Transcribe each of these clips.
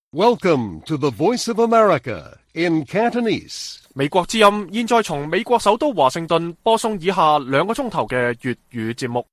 Welcome to the Voice of America in Cantonese. 美國之音現在從美國首都華盛頓播送以下2個鐘頭嘅粵語節目。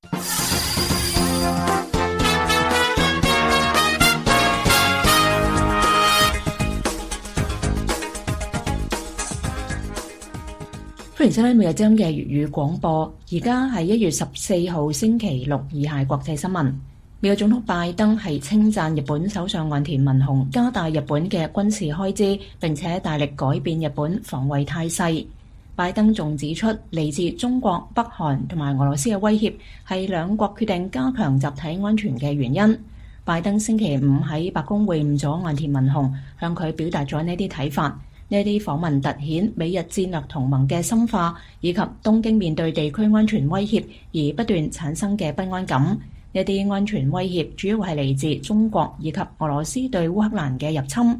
歡迎收聽每日之音嘅粵語廣播。而家係1月14號星期六，以下國際新聞。美國總統拜登係稱讚日本首相岸田文雄加大日本嘅軍事開支，並且大力改變日本防衛態勢。拜登仲指出，嚟自中國、北韓同埋俄羅斯嘅威脅係兩國決定加強集體安全嘅原因。拜登星期五喺白宮會晤咗岸田文雄，向佢表達咗呢啲睇法。呢啲訪問凸顯美日戰略同盟嘅深化，以及東京面對地區安全威脅而不斷產生嘅不安感。呢啲安全威脅主要係嚟自中國以及俄羅斯對烏克蘭嘅入侵。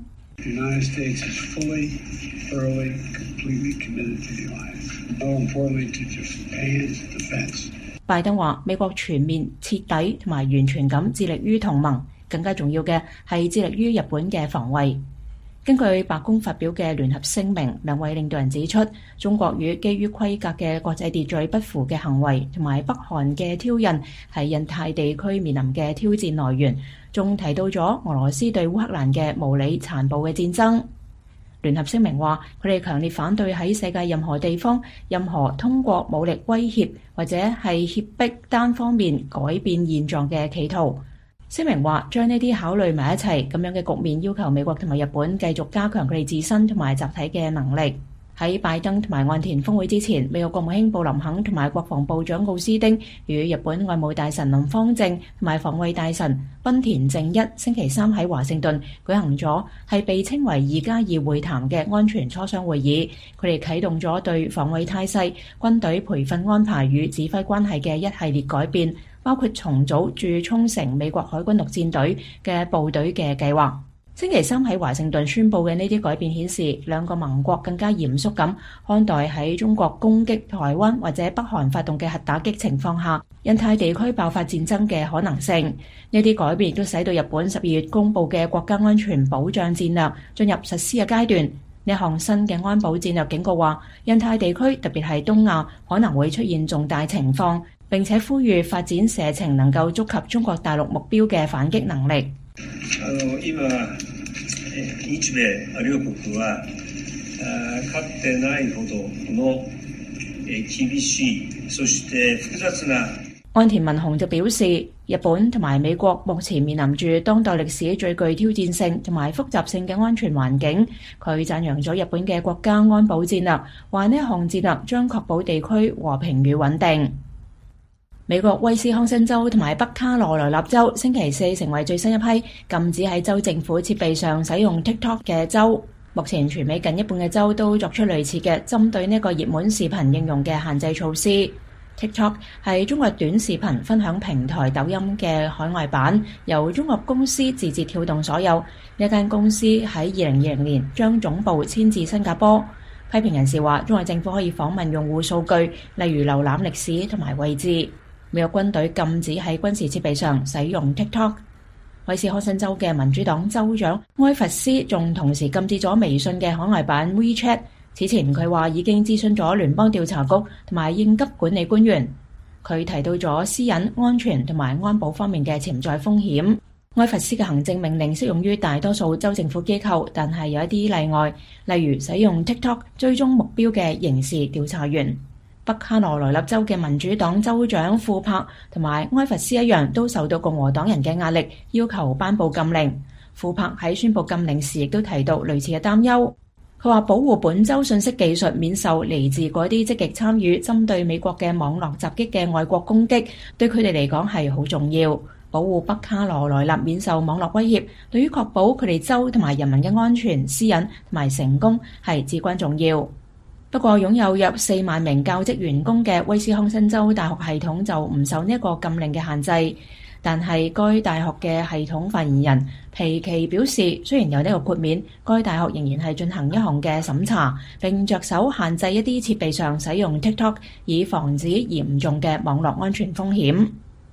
拜登話：美國全面、徹底同埋完全咁致力於同盟，更加重要嘅係致力於日本嘅防衛。根據白宮發表嘅聯合聲明，兩位領導人指出，中國與基於規格嘅國際秩序不符嘅行為，同埋北韓嘅挑釁係印太地區面臨嘅挑戰來源，仲提到咗俄羅斯對烏克蘭嘅無理殘暴嘅戰爭。聯合聲明話，佢哋強烈反對喺世界任何地方任何通過武力威脅或者係脅迫單方面改變現狀嘅企圖。聲明話，將呢啲考慮埋一齊，咁樣嘅局面要求美國同埋日本繼續加強佢哋自身同埋集體嘅能力。喺拜登同埋岸田峰會之前，美國國務卿布林肯同埋國防部長奧斯汀與日本外務大臣林芳正同埋防衛大臣濱田正一星期三喺華盛頓舉行咗係被稱為2+2會談嘅安全磋商會議。佢哋啟動咗對防衛態勢、軍隊培訓安排與指揮關係嘅一系列改變，包括重組駐沖繩美國海軍陸戰隊嘅部隊嘅計劃。星期三喺華盛頓宣佈嘅呢啲改變顯示，兩個盟國更加嚴肅咁看待喺中國攻擊台灣或者北韓發動嘅核打擊情況下，印太地區爆發戰爭嘅可能性。呢啲改變亦都使到日本12月公佈嘅國家安全保障戰略進入實施嘅階段。呢項新嘅安保戰略警告話，印太地區特別係東亞可能會出現重大情況，並且呼籲發展射程能夠觸及中國大陸目標嘅反擊能力。 今日米両國はかつてないほどの厳しいそして複雜な。 岸田文雄就表示，日本同埋美國目前面臨住當代歷史最具挑戰性同埋複雜性嘅安全環境。佢讚揚咗日本嘅國家安保戰略，話呢項戰略將確保地區和平與穩定。美國威斯康辛州同埋北卡羅來納州星期四成為最新一批禁止喺州政府設備上使用 TikTok 嘅州。目前全美近一半嘅州都作出類似嘅針對呢個熱門視頻應用嘅限制措施。TikTok 係中國短視頻分享平台抖音嘅海外版，由中國公司字節跳動所有。呢間公司喺2020年將總部遷至新加坡。批評人士話，中國政府可以訪問用戶數據，例如瀏覽歷史同埋位置。美國軍隊禁止喺軍事設備上使用 TikTok。威斯康辛州嘅民主黨州長埃弗斯仲同時禁止咗微信嘅海外版 WeChat。此前佢話已經諮詢咗聯邦調查局同埋應急管理官員。佢提到咗私隱、安全同埋安保方面嘅潛在風險。埃弗斯嘅行政命令適用於大多數州政府機構，但係有一啲例外，例如使用 TikTok 追蹤目標嘅刑事調查員。北卡羅來納州嘅民主黨州長庫珀同埋埃弗斯一樣，都受到共和黨人嘅壓力，要求頒布禁令。庫珀喺宣布禁令時，亦都提到類似嘅擔憂。佢話保護本州信息技術免受嚟自嗰啲積極參與針對美國嘅網絡襲擊嘅外國攻擊，對佢哋嚟講係好重要。保護北卡羅來納免受網絡威脅，對於確保佢哋州同埋人民嘅安全、私隱同埋成功係至關重要。不過，擁有約4萬名教職員工嘅威斯康辛州大學系統就唔受呢一個禁令嘅限制。但係該大學嘅系統發言人皮奇表示，雖然有呢個豁免，該大學仍然係進行一項嘅審查，並着手限制一啲設備上使用 TikTok， 以防止嚴重嘅網絡安全風險。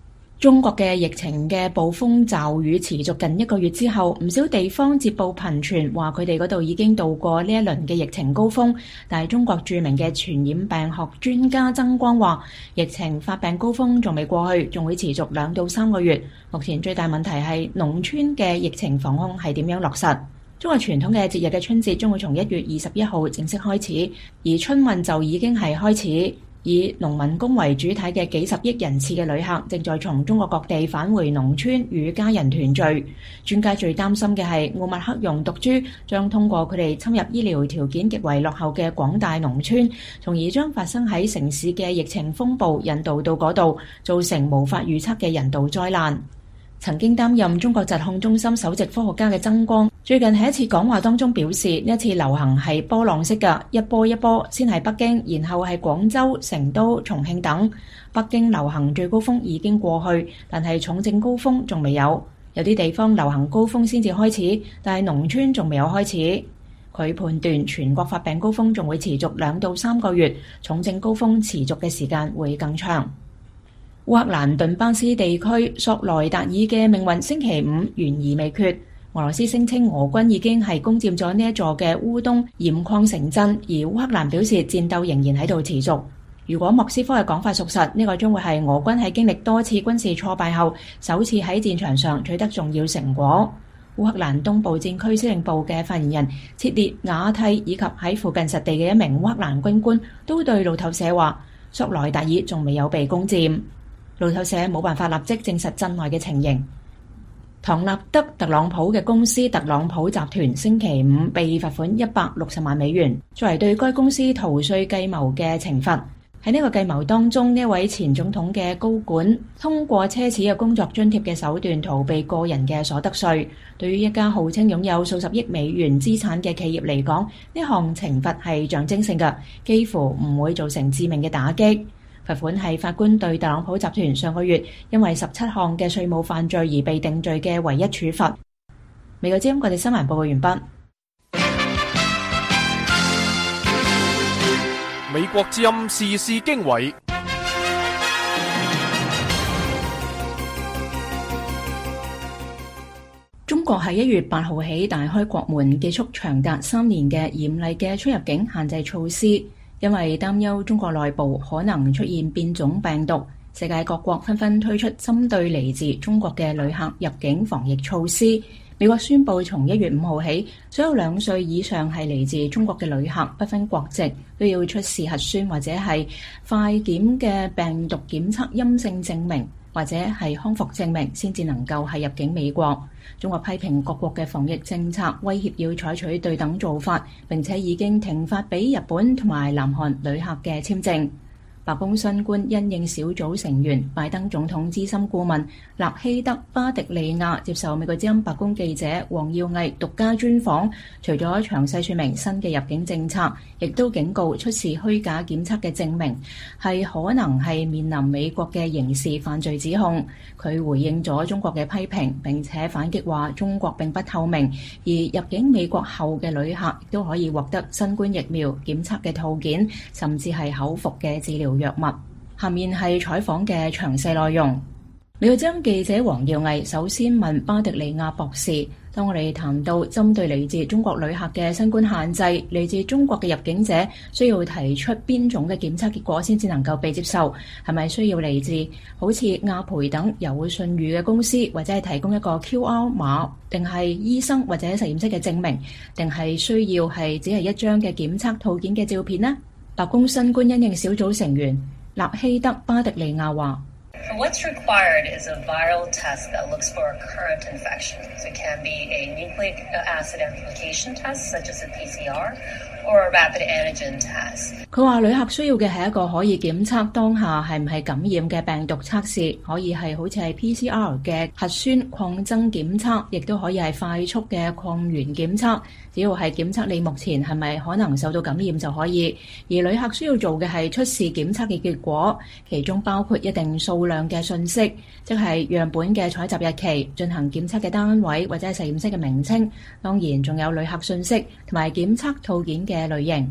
中國嘅疫情嘅暴風驟雨持續近1個月之後，唔少地方捷報頻傳，話佢哋嗰度已經度過呢一輪嘅疫情高峰。但係中國著名嘅傳染病學專家曾光話，疫情發病高峰仲未過去，仲會持續2到3個月。目前最大問題係農村嘅疫情防控係點樣落實。中國傳統嘅節日嘅春節將會從1月21號正式開始，而春運就已經係開始。以農民工為主體嘅幾十億人次嘅旅客正在從中國各地返回農村與家人團聚。專家最擔心嘅係奧密克戎毒株將通過佢哋侵入醫療條件極為落後嘅廣大農村，從而將發生喺城市嘅疫情風暴引導到嗰度，造成無法預測嘅人道災難。曾經擔任中國疾控中心首席科學家嘅曾光，最近喺一次講話當中表示，呢一次流行係波浪式嘅，一波一波，先係北京，然後係廣州、成都、重慶等。北京流行最高峰已經過去，但係重症高峰仲未有。有啲地方流行高峰先至開始，但係農村仲未有開始。佢判斷全國發病高峰仲會持續2到3個月，重症高峰持續嘅時間會更長。烏克蘭頓巴斯地區索萊達爾嘅命運星期五懸而未決。俄羅斯聲稱俄軍已經係攻佔咗呢一座嘅烏東鹽礦城鎮，而烏克蘭表示戰鬥仍然喺度持續。如果莫斯科嘅講法屬實，呢個將會係俄軍喺經歷多次軍事挫敗後，首次喺戰場上取得重要成果。烏克蘭東部戰區司令部嘅發言人切列瓦蒂以及喺附近實地嘅一名烏克蘭軍官都對路透社話，索萊達爾仲未有被攻佔。路透社冇辦法立即證實鎮內嘅情形。唐納德·特朗普嘅公司特朗普集團星期五被罰款160萬美元，作為對該公司逃稅計謀嘅懲罰。喺呢個計謀當中，呢位前總統嘅高管通過奢侈嘅工作津貼嘅手段逃避個人嘅所得稅。對於一家號稱擁有數十億美元資產嘅企業嚟講，呢項懲罰係象徵性嘅，幾乎唔會造成致命嘅打擊。罰款係法官對特朗普集團上個月因為17項嘅稅務犯罪而被定罪嘅唯一處罰。美國之音國際新聞報告完畢。 美國之音時事經緯。 中國喺1月8號起大開國門，結束長達3年嘅嚴厲嘅出入境限制措施。因為擔憂中國內部可能出現變種病毒，世界各國紛紛推出針對嚟自中國嘅旅客入境防疫措施。美國宣布從1月5號起，所有2歲以上係嚟自中國嘅旅客，不分國籍，都要出示核酸或者係快檢嘅病毒檢測陰性證明，或者係康復證明，先至能夠係入境美國。中國批評各國嘅防疫政策，威脅要採取對等做法，並且已經停發俾日本同埋南韓旅客嘅簽證。白宮新冠因應小組成員拜登總統資深顧問勒希德·巴迪利亞接受美國之音白宮記者黃耀毅獨家專訪，除咗詳細說明新嘅入境政策，亦都警告出示虛假檢測嘅證明係可能係面臨美國嘅刑事犯罪指控。佢回應咗中國嘅批評，並且反擊話中國並不透明，而入境美國後嘅旅客亦都可以獲得新冠疫苗檢測嘅套件，甚至係口服嘅治療藥物。下面係採訪嘅詳細內容。美國之音記者黃耀毅首先問巴迪利亞博士，當我哋談到針對嚟自中國旅客嘅新冠限制，嚟自中國嘅入境者需要提出邊種嘅檢測結果先至能夠被接受？係咪需要嚟自好似亞培等有信譽嘅公司，或者係提供一個 QR 碼，定係醫生或者實驗室嘅證明，定係需要係只係一張嘅檢測套件嘅照片呢？白宮新冠因應小組成員勒希德·巴迪利亞話 ：What's required is a viral test that looks for a current infection. So it can be a nucleic acid amplification test, such as a PCR, or a rapid antigen test. 佢話旅客需要嘅係一個可以檢測當下係唔係感染嘅病毒測試，可以係好似係 PCR 嘅核酸擴增檢測，亦都可以係快速嘅抗原檢測。只要係檢測你目前係咪可能受到感染就可以。而旅客需要做嘅係出示檢測嘅結果，其中包括一定數量嘅信息，即係樣本嘅採集日期、進行檢測嘅單位或者係實驗室嘅名稱。當然仲有旅客信息同埋檢測套件嘅類型。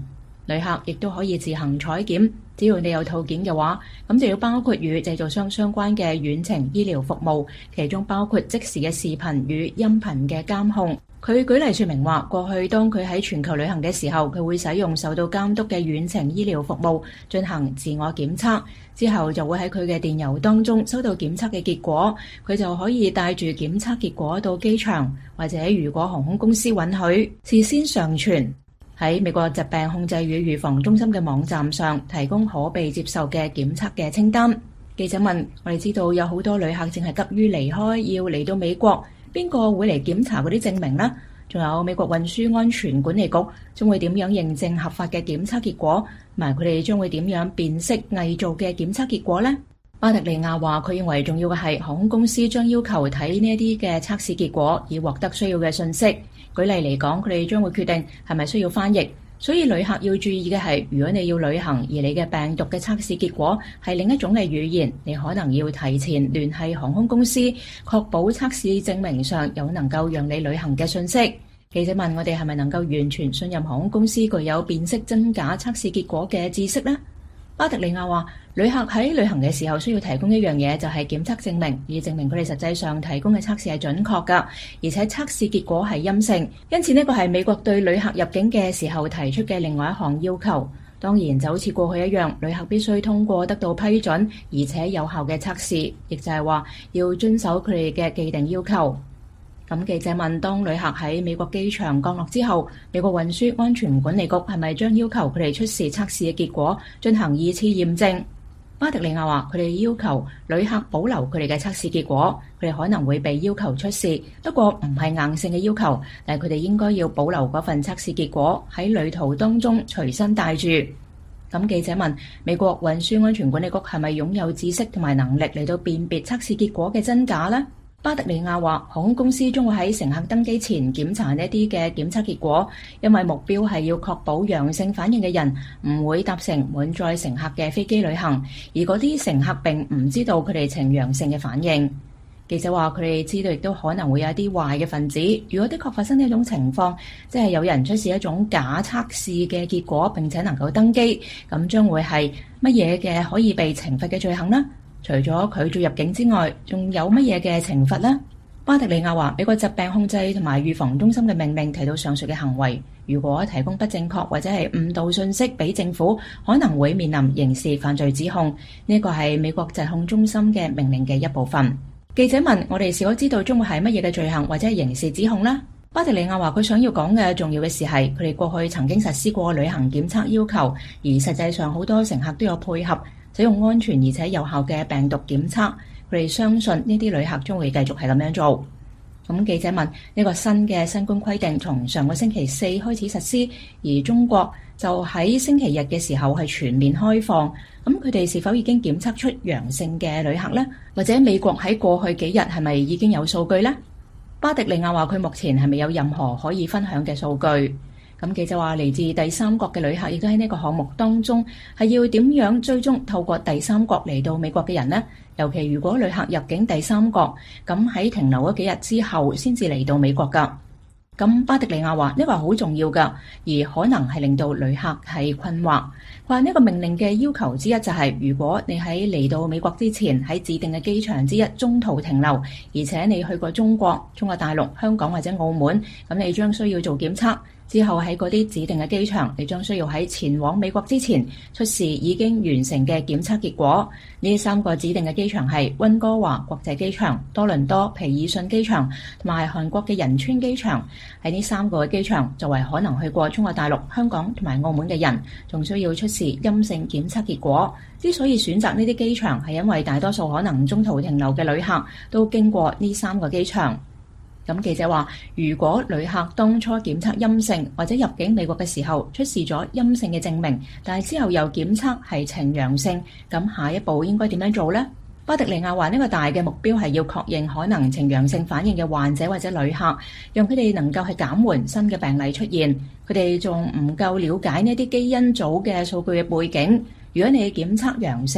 旅客亦都可以自行採檢，只要你有套件嘅話，咁就要包括與製造商相關嘅遠程醫療服務，其中包括即時嘅視頻與音頻嘅監控。佢舉例說明話，過去當佢喺全球旅行嘅時候，佢會使用受到監督嘅遠程醫療服務進行自我檢測，之後就會喺佢嘅電郵當中收到檢測嘅結果，佢就可以帶住檢測結果到機場，或者如果航空公司允許，事先上傳喺美國疾病控制與預防中心嘅網站上提供可被接受嘅檢測嘅清單。記者問：我哋知道有好多旅客正係急於離開，要嚟到美國，邊個會嚟檢查嗰啲證明呢？仲有美國運輸安全管理局將會點樣認證合法嘅檢測結果，同埋佢哋將會點樣辨識偽造嘅檢測結果呢？巴特利亞話：佢認為重要嘅係航空公司將要求睇呢一啲嘅測試結果，以獲得需要嘅信息。舉例嚟講，佢哋將會決定係咪需要翻譯。所以旅客要注意嘅係，如果你要旅行而你嘅病毒嘅測試結果係另一種嘅語言，你可能要提前聯繫航空公司，確保測試證明上有能夠讓你旅行嘅信息。記者問：我哋係咪能夠完全信任航空公司具有辨識真假測試結果嘅知識呢？巴特利亞話：旅客喺旅行嘅時候需要提供一樣嘢，就係檢測證明，以證明佢哋實際上提供嘅測試係準確㗎，而且測試結果係陰性。因此呢個係美國對旅客入境嘅時候提出嘅另外一項要求。當然就好似過去一樣，旅客必須通過得到批准而且有效嘅測試，亦就係話要遵守佢哋嘅既定要求。咁記者問：當旅客喺美國機場降落之後，美國運輸安全管理局係咪將要求佢哋出示測試嘅結果進行二次驗證？巴特利亞話：佢哋要求旅客保留佢哋嘅測試結果，佢哋可能會被要求出示，不過唔係硬性嘅要求，但係佢哋應該要保留嗰份測試結果喺旅途當中隨身帶住。咁記者問：美國運輸安全管理局係咪擁有知識同埋能力嚟到辨別測試結果嘅真假呢？巴特利亞話：航空公司將會喺乘客登機前檢查呢啲嘅檢測結果，因為目標係要確保陽性反應嘅人唔會搭乘滿載乘客嘅飛機旅行，而嗰啲乘客並唔知道佢哋呈陽性嘅反應。記者話：佢哋知道亦都可能會有一啲壞嘅分子，如果的確發生呢一種情況，即係有人出示一種假測試嘅結果並且能夠登機，咁將會係乜嘢嘅可以被懲罰嘅罪行呢？除咗拒絕入境之外，仲有乜嘢嘅懲罰呢？巴特利亞話：美國疾病控制同埋預防中心嘅命令提到上述嘅行為，如果提供不正確或者係誤導信息俾政府，可能會面臨刑事犯罪指控。呢個係美國疾控中心嘅命令嘅一部分。記者問：我哋是否知道將會係乜嘢嘅罪行或者係刑事指控呢？巴特利亞話：佢想要講嘅重要嘅事係，佢哋過去曾經實施過旅行檢測要求，而實際上好多乘客都有配合使用安全而且有效嘅病毒檢測，佢哋相信呢啲旅客將會繼續係咁樣做。咁記者問：呢個新嘅新冠規定從上個星期四開始實施，而中國就喺星期日嘅時候係全面開放，咁佢哋是否已經檢測出陽性嘅旅客呢？或者美國喺過去幾日係咪已經有數據呢？巴特利亞話：佢目前係未有任何可以分享嘅數據。咁記者話：嚟自第三國嘅旅客亦都喺呢個項目當中，係要點樣追蹤透過第三國嚟到美國嘅人呢？尤其如果旅客入境第三國，咁喺停留嗰幾日之後先至嚟到美國㗎。咁巴特利亞話：呢個係好重要㗎，而可能係令到旅客係困惑。話呢個命令嘅要求之一就係，如果你喺嚟到美國之前喺指定嘅機場之一中途停留，而且你去過中國大陸、香港或者澳門，咁你將需要做檢測。之後喺嗰啲指定嘅機場，你將需要喺前往美國之前出示已經完成嘅檢測結果。呢三個指定嘅機場係溫哥華國際機場、多倫多皮爾遜機場同埋韓國嘅仁川機場。喺呢三個機場，作為可能去過中國大陸、香港同埋澳門嘅人，仲需要出示陰性檢測結果。之所以選擇呢啲機場，係因為大多數可能中途停留嘅旅客都經過呢三個機場。咁記者話：如果旅客當初檢測陰性或者入境美國嘅時候出示咗陰性嘅證明，但係之後又檢測係呈陽性，咁下一步應該點樣做呢？巴特利亞話：呢個大嘅目標係要確認可能呈陽性反應嘅患者或者旅客，讓佢哋能夠係減緩新嘅病例出現。佢哋仲唔夠了解呢啲基因組嘅數據嘅背景。如果你檢測陽性，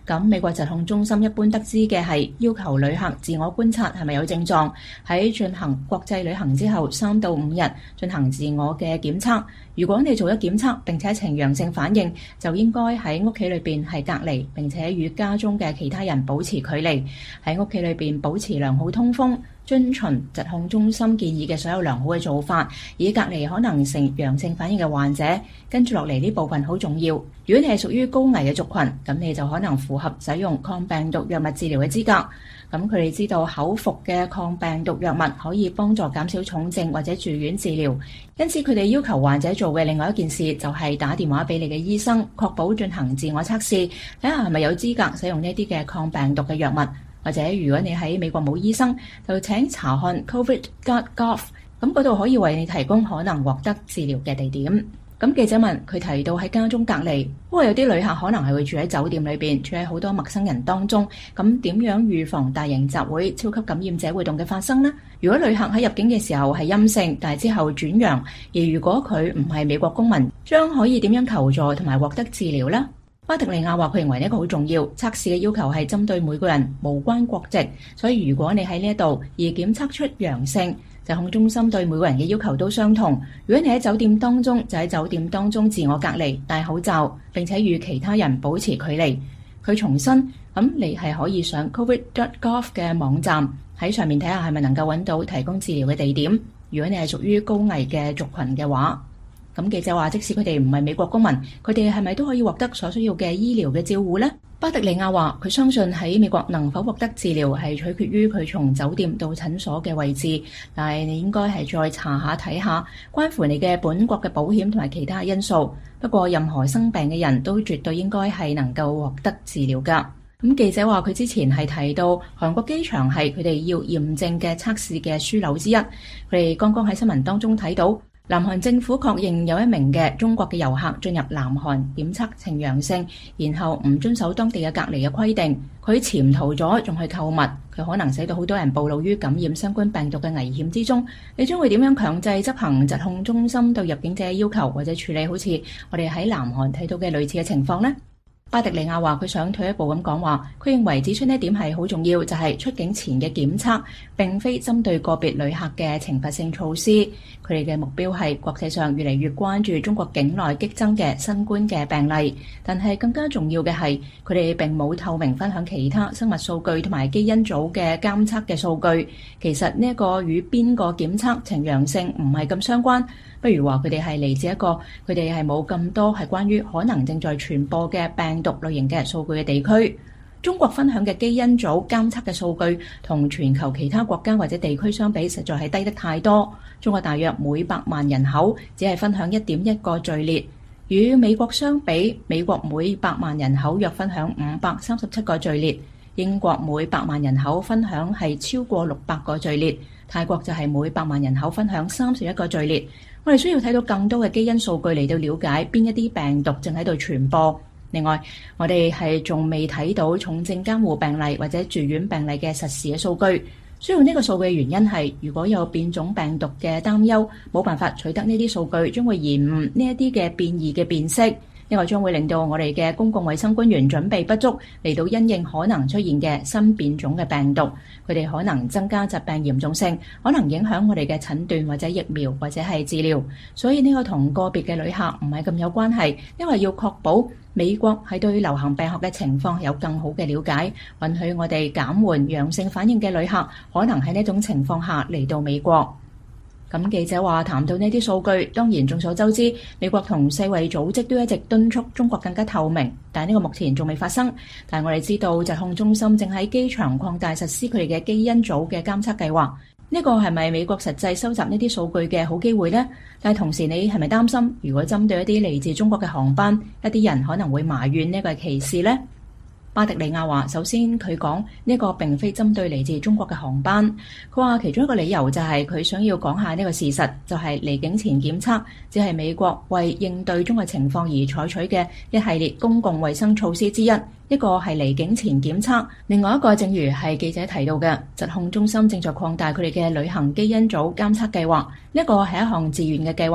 咁美國疾控中心一般得知嘅係要求旅客自我觀察係咪有症狀，喺進行國際旅行之後3到5日進行自我嘅檢測。如果你做咗檢測並且呈陽性反應，就應該喺屋企裏邊係隔離，並且與家中嘅其他人保持距離，喺屋企裏邊保持良好通風，遵循疾控中心建議嘅所有良好嘅做法，以隔離可能呈陽性反應嘅患者。跟住落嚟呢部分好重要，如果你係屬於高危嘅族群，咁你就可能符合使用抗病毒藥物治療嘅資格。咁佢哋知道口服嘅抗病毒藥物可以幫助減少重症或者住院治療，因此佢哋要求患者做嘅另外一件事就係打電話俾你嘅醫生，確保進行自我測試，睇下係咪有資格使用呢啲嘅抗病毒嘅藥物。或者如果你喺美國冇醫生，就請查看 covid.gov， 咁嗰度可以為你提供可能獲得治療嘅地點。咁記者問佢提到喺家中隔離，不過有啲旅客可能係會住喺酒店裏邊，住喺好多陌生人當中，咁點樣預防大型集會、超級感染者活動嘅發生呢？如果旅客喺入境嘅時候係陰性，但係之後轉陽，而如果佢唔係美國公民，將可以點樣求助同埋獲得治療呢？巴特利亞話佢認為呢個好重要，測試嘅要求係針對每個人，無關國籍，所以如果你喺呢一度而檢測出陽性，疾控中心對每個人嘅要求都相同。如果你喺酒店當中，就喺酒店當中自我隔離、戴口罩，並且與其他人保持距離。佢重申，咁你係可以上 covid.gov 嘅網站，喺上面睇下係咪能夠揾到提供治療嘅地點。如果你係屬於高危嘅族群嘅話，咁記者話，即使佢哋唔係美國公民，佢哋係咪都可以獲得所需要嘅醫療嘅照顧呢？巴特利亞話佢相信喺美國能否獲得治療係取決於佢從酒店到診所嘅位置，但係你應該係再查下睇下，關乎你嘅本國嘅保險同埋其他因素。不過任何生病嘅人都絕對應該係能夠獲得治療㗎。咁記者話佢之前係提到韓國機場係佢哋要驗證嘅測試嘅樞紐之一，佢哋剛剛喺新聞當中睇到，南韓政府確認有一名嘅中國嘅遊客進入南韓檢測呈陽性，然後唔遵守當地嘅隔離嘅規定，佢潛逃咗，仲去購物，佢可能使到好多人暴露於感染新冠病毒嘅危險之中。你將會點樣強制執行疾控中心對入境者嘅要求，或者處理好似我哋喺南韓睇到嘅類似嘅情況呢？巴特利亞話佢想退一步咁講話，佢認為指出呢一點係好重要，就係出境前嘅檢測並非針對個別旅客嘅懲罰性措施。佢哋嘅目標係國際上越嚟越關注中國境內激增嘅新冠嘅病例，但係更加重要嘅係佢哋並冇透明分享其他生物數據同埋基因組嘅監測嘅數據。其實呢一個與邊個檢測呈陽性唔係咁相關。不如話佢哋係嚟自一個佢哋係冇咁多係關於可能正在傳播嘅病毒類型嘅數據嘅地區。中國分享嘅基因組監測嘅數據同全球其他國家或者地區相比，實在係低得太多。中國大約每100萬人口只係分享 1.1 個序列，與美國相比，美國每100萬人口約分享537個序列，英國每100萬人口分享係超過600個序列，泰國就係每100萬人口分享31個序列。我哋需要睇到更多嘅基因數據嚟到了解邊一啲病毒正喺度傳播。另外，我哋係仲未睇到重症監護病例或者住院病例嘅實時嘅數據。需要呢個數據嘅原因係，如果有變種病毒嘅擔憂，冇辦法取得呢啲數據，將會延誤呢一啲嘅變異嘅辨識。呢個將會令到我哋嘅公共衛生官員準備不足，嚟到因應可能出現嘅新變種嘅病毒。佢哋可能增加疾病嚴重性，可能影響我哋嘅診斷或者疫苗或者係治療。所以呢個同個別嘅旅客唔係咁有關係，因為要確保美國係對流行病學嘅情況有更好嘅了解，允許我哋減緩陽性反應嘅旅客可能喺呢種情況下嚟到美國。咁記者話，談到呢啲數據，當然眾所周知，美國同世衛組織都一直敦促中國更加透明，但係呢個目前仲未發生。但係我哋知道疾控中心正喺機場擴大實施佢哋嘅基因組嘅監測計劃。呢個係咪美國實際收集呢啲數據嘅好機會呢？但係同時，你係咪擔心，如果針對一啲嚟自中國嘅航班，一啲人可能會埋怨呢個係歧視呢？巴特利亞話，首先佢講呢個並非針對嚟自中國嘅航班。佢話其中一個理由就係佢想要講下呢個事實，就係離境前檢測只係美國為應對中國情況而採取嘅一系列公共衛生措施之一。一個係離境前檢測，另外一個正如係記者提到嘅，疾控中心正在擴大佢哋嘅旅行基因組監測計劃。呢個係一項自願嘅計劃。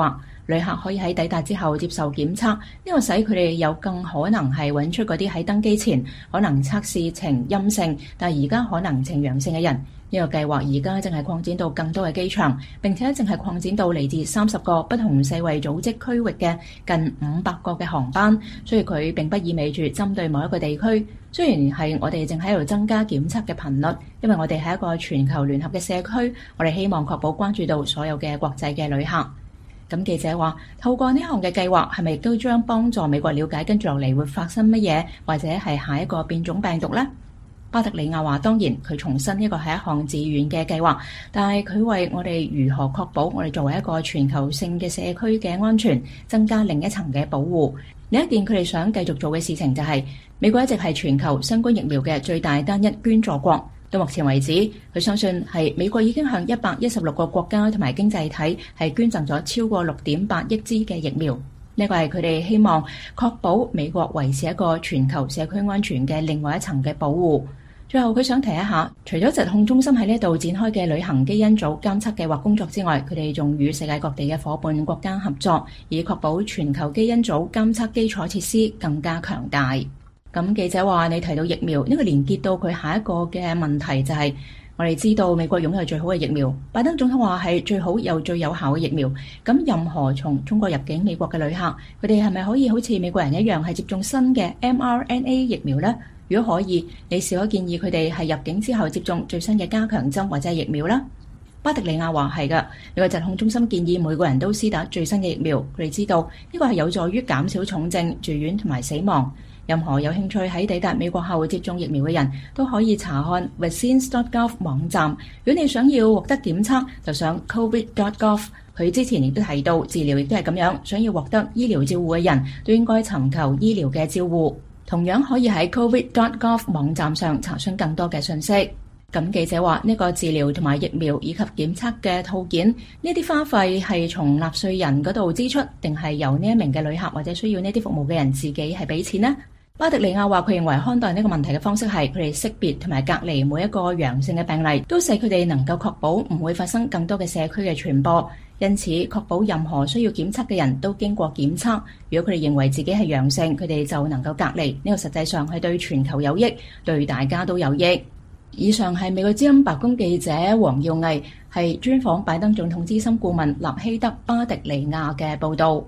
旅客可以喺抵達之後接受檢測，呢個使佢哋有更可能係揾出嗰啲喺登機前可能測試呈陰性，但係而家可能呈陽性嘅人。呢個計劃而家正係擴展到更多嘅機場，並且正係擴展到嚟自30個不同世衛組織區域嘅近500個嘅航班，所以佢並不意味住針對某一個地區。雖然係我哋正喺度增加檢測嘅頻率，因為我哋係一個全球聯合嘅社區，我哋希望確保關注到所有嘅國際嘅旅客。咁記者話，透過呢項嘅計劃，係咪亦都將幫助美國了解跟住落嚟會發生乜嘢，或者係下一個變種病毒呢？巴特里亞話，當然佢重申呢個係一項自願嘅計劃，但係佢為我哋如何確保我哋作為一個全球性嘅社區嘅安全，增加另一層嘅保護。另一件佢哋想繼續做嘅事情就係，美國一直係全球新冠疫苗嘅最大單一捐助國。到目前為止，佢相信係美國已經向116個國家同埋經濟體係捐贈咗超過6.8億支嘅疫苗。呢個係佢哋希望確保美國維持一個全球社區安全嘅另外一層嘅保護。最後佢想提一下，除咗疾控中心喺呢度展開嘅旅行基因組監測計劃工作之外，佢哋仲與世界各地嘅夥伴國家合作，以確保全球基因組監測基礎設施更加強大。咁記者話，你提到疫苗，呢個連結到佢下一個嘅問題就係，我哋知道美國擁有最好嘅疫苗，拜登總統話係最好又最有效嘅疫苗。咁任何從中國入境美國嘅旅客，佢哋係咪可以好似美國人一樣係接種新嘅 mRNA 疫苗呢？如果可以，你是否建議佢哋係入境之後接種最新嘅加強針或者係疫苗呢？巴特里亞話係㗎，美國疾控中心建議每個人都施打最新嘅疫苗。佢哋知道呢個係有助於減少重症、住院同埋死亡。任何有興趣喺抵達美國後接種疫苗嘅人都可以查看 vaccines.gov 網站。如果你想要獲得檢測，就上 covid.gov。佢之前亦都提到，治療亦都係咁樣，想要獲得醫療照護嘅人都應該尋求醫療嘅照護。同樣可以喺 covid.gov 網站上查詢更多嘅信息。咁記者話，呢個治療同埋疫苗以及檢測嘅套件，呢啲花費係從納稅人嗰度支出，定係由呢一名嘅旅客或者需要呢啲服務嘅人自己係俾錢呢？巴特里亞話，佢認為看待呢個問題嘅方式係佢哋識別同埋隔離每一個陽性嘅病例，都使佢哋能夠確保唔會發生更多嘅社區嘅傳播。因此，確保任何需要檢測嘅人都經過檢測。如果佢哋認為自己係陽性，佢哋就能夠隔離。呢個實際上係對全球有益，對大家都有益。以上係美國之音白宮記者黃耀毅係專訪拜登總統資深顧問納希德·巴特里亞嘅報導。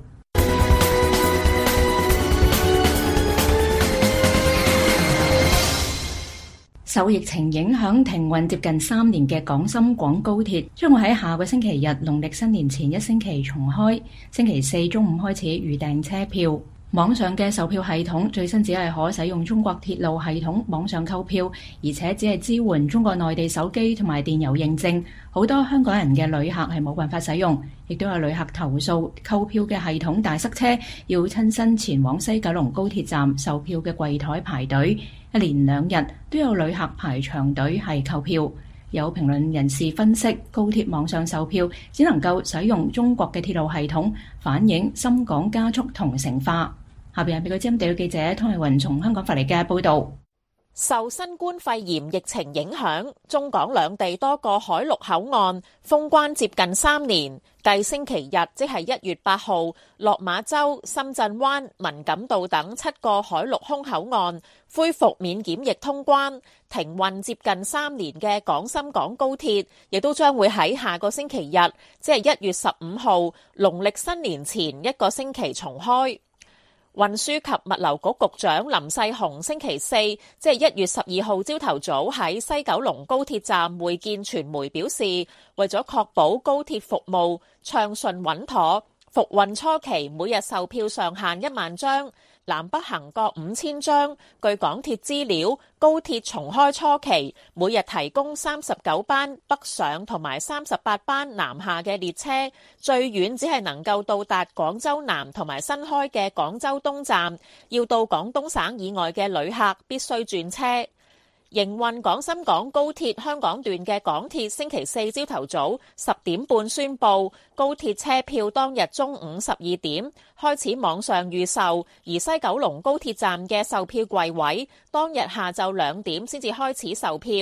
受疫情影響停運接近3年嘅廣深廣高鐵將會喺下個星期日農曆新年前1星期重開，星期4中午開始預訂車票。網上嘅售票系統最新只係可使用中國鐵路系統網上購票，而且只係支援中國內地手機同埋電郵認證。好多香港人嘅旅客係冇辦法使用，亦都有旅客投訴購票嘅系統大塞車，要親身前往西九龍高鐵站售票嘅櫃台排隊，一連2日都有旅客排長隊係購票。有評論人士分析，高鐵網上售票只能夠使用中國嘅鐵路系統，反映深港加速同城化。下邊係美國之音地區記者湯麗雲從香港發嚟嘅報導。 受新冠肺炎疫情影響，中港兩地多個海陸口岸封關接近3年。繼星期日，即係1月8號，落馬洲、深圳灣、文錦渡等7個海陸空口岸恢復免檢疫通關。停運接近3年嘅廣深港高鐵，亦都將會喺下個星期日，即係1月15號，農曆新年前1個星期重開。運輸及物流局局長林世雄星期四，即係1月12號朝頭早喺西九龍高鐵站會見傳媒，表示為咗確保高鐵服務暢順穩妥，復運初期每日售票上限1萬張，南北行各5000張。據港鐵資料，高鐵重開初期每日提供39班北上同埋38班南下嘅列車，最遠只係能夠到達廣州南同埋新開嘅廣州東站，要到廣東省以外嘅旅客必須轉車。營運廣深港高鐵香港段嘅港鐵星期四朝頭早10點半宣布，高鐵車票當日中午12點開始網上預售，而西九龍高鐵站嘅售票櫃位當日下晝2點先至開始售票。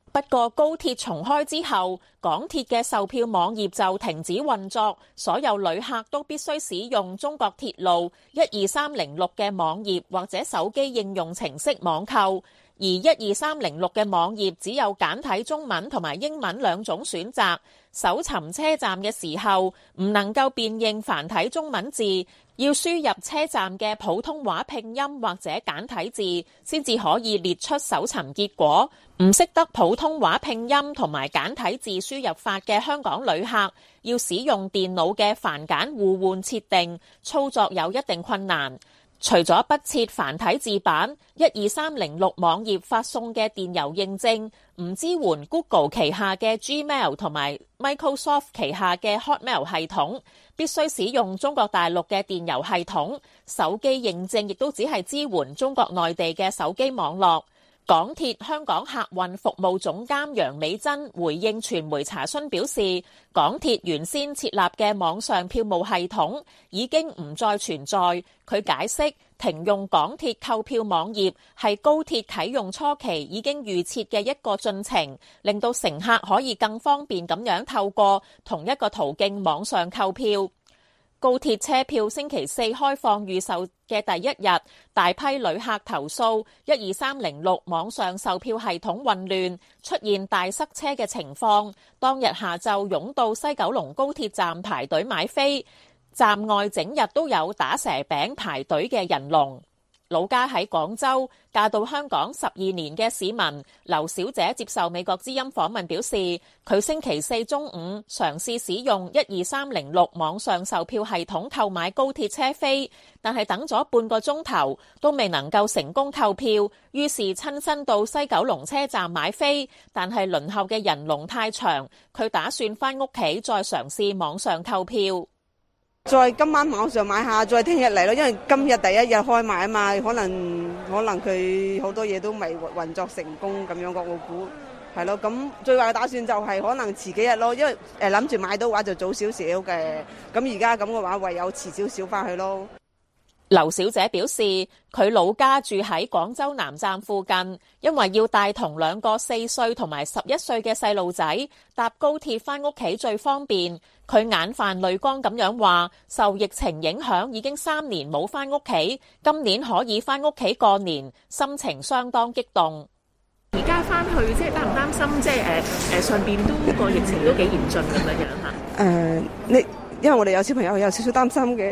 不過高鐵重開之後，港鐵嘅售票網頁就停止運作，所有旅客都必須使用中國鐵路12306嘅網頁或者手機應用程式網購。而12306嘅網頁只有簡體中文同埋英文兩種選擇，搜尋車站嘅時候唔能夠辨認繁體中文字，要輸入車站嘅普通話拼音或者簡體字，先至可以列出搜尋結果。唔識得普通話拼音同埋簡體字輸入法嘅香港旅客，要使用電腦嘅繁簡互換設定，操作有一定困難。除咗不設繁體字版，12306網頁發送嘅電郵認證唔支援 Google 旗下嘅 Gmail 同埋 Microsoft 旗下嘅 Hotmail 系統，必須使用中國大陸嘅電郵系統。手機認證亦都只係支援中國內地嘅手機網絡。港鐵香港客運服務總監楊美珍回應傳媒查詢表示，港鐵原先設立嘅網上票務系統已經唔再存在。佢解釋，停用港鐵購票網頁係高鐵啟用初期已經預設嘅一個進程，令到乘客可以更方便咁樣透過同一個途徑網上購票。高鐵車票星期四開放預售嘅第一日，大批旅客投訴12306網上售票系統混亂，出現大塞車嘅情況。當日下晝湧到西九龍高鐵站排隊買飛，站外整日都有打蛇餅排隊嘅人龍。老家喺廣州，嫁到香港12年嘅市民劉小姐接受美國之音訪問表示，佢星期四中午嘗試使用12306網上售票系統購買高鐵車飛，但係等咗半個鐘頭都未能夠成功購票，於是親身到西九龍車站買飛，但係輪候嘅人龍太長，佢打算返屋企再嘗試網上購票。 再今晚網上買下，再聽日嚟咯，因為今日第一日開賣啊嘛，可能佢好多嘢都未運作成功咁樣，我估係咯。咁最壞嘅打算就係可能遲幾日咯，因為諗住買到話就早少少嘅，咁而家咁嘅話唯有遲少少翻去咯。 劉小姐表示，佢老家住喺廣州南站附近，因為要帶同2個4歲同埋11歲嘅細路仔搭高鐵返屋企最方便。佢眼泛淚光咁樣話，受疫情影響已經3年冇返屋企，今年可以返屋企過年，心情相當激動。 而家返去即係擔唔擔心，即係上邊都個疫情都幾嚴峻咁樣嚇？ 因為我哋有小朋友有少少擔心嘅。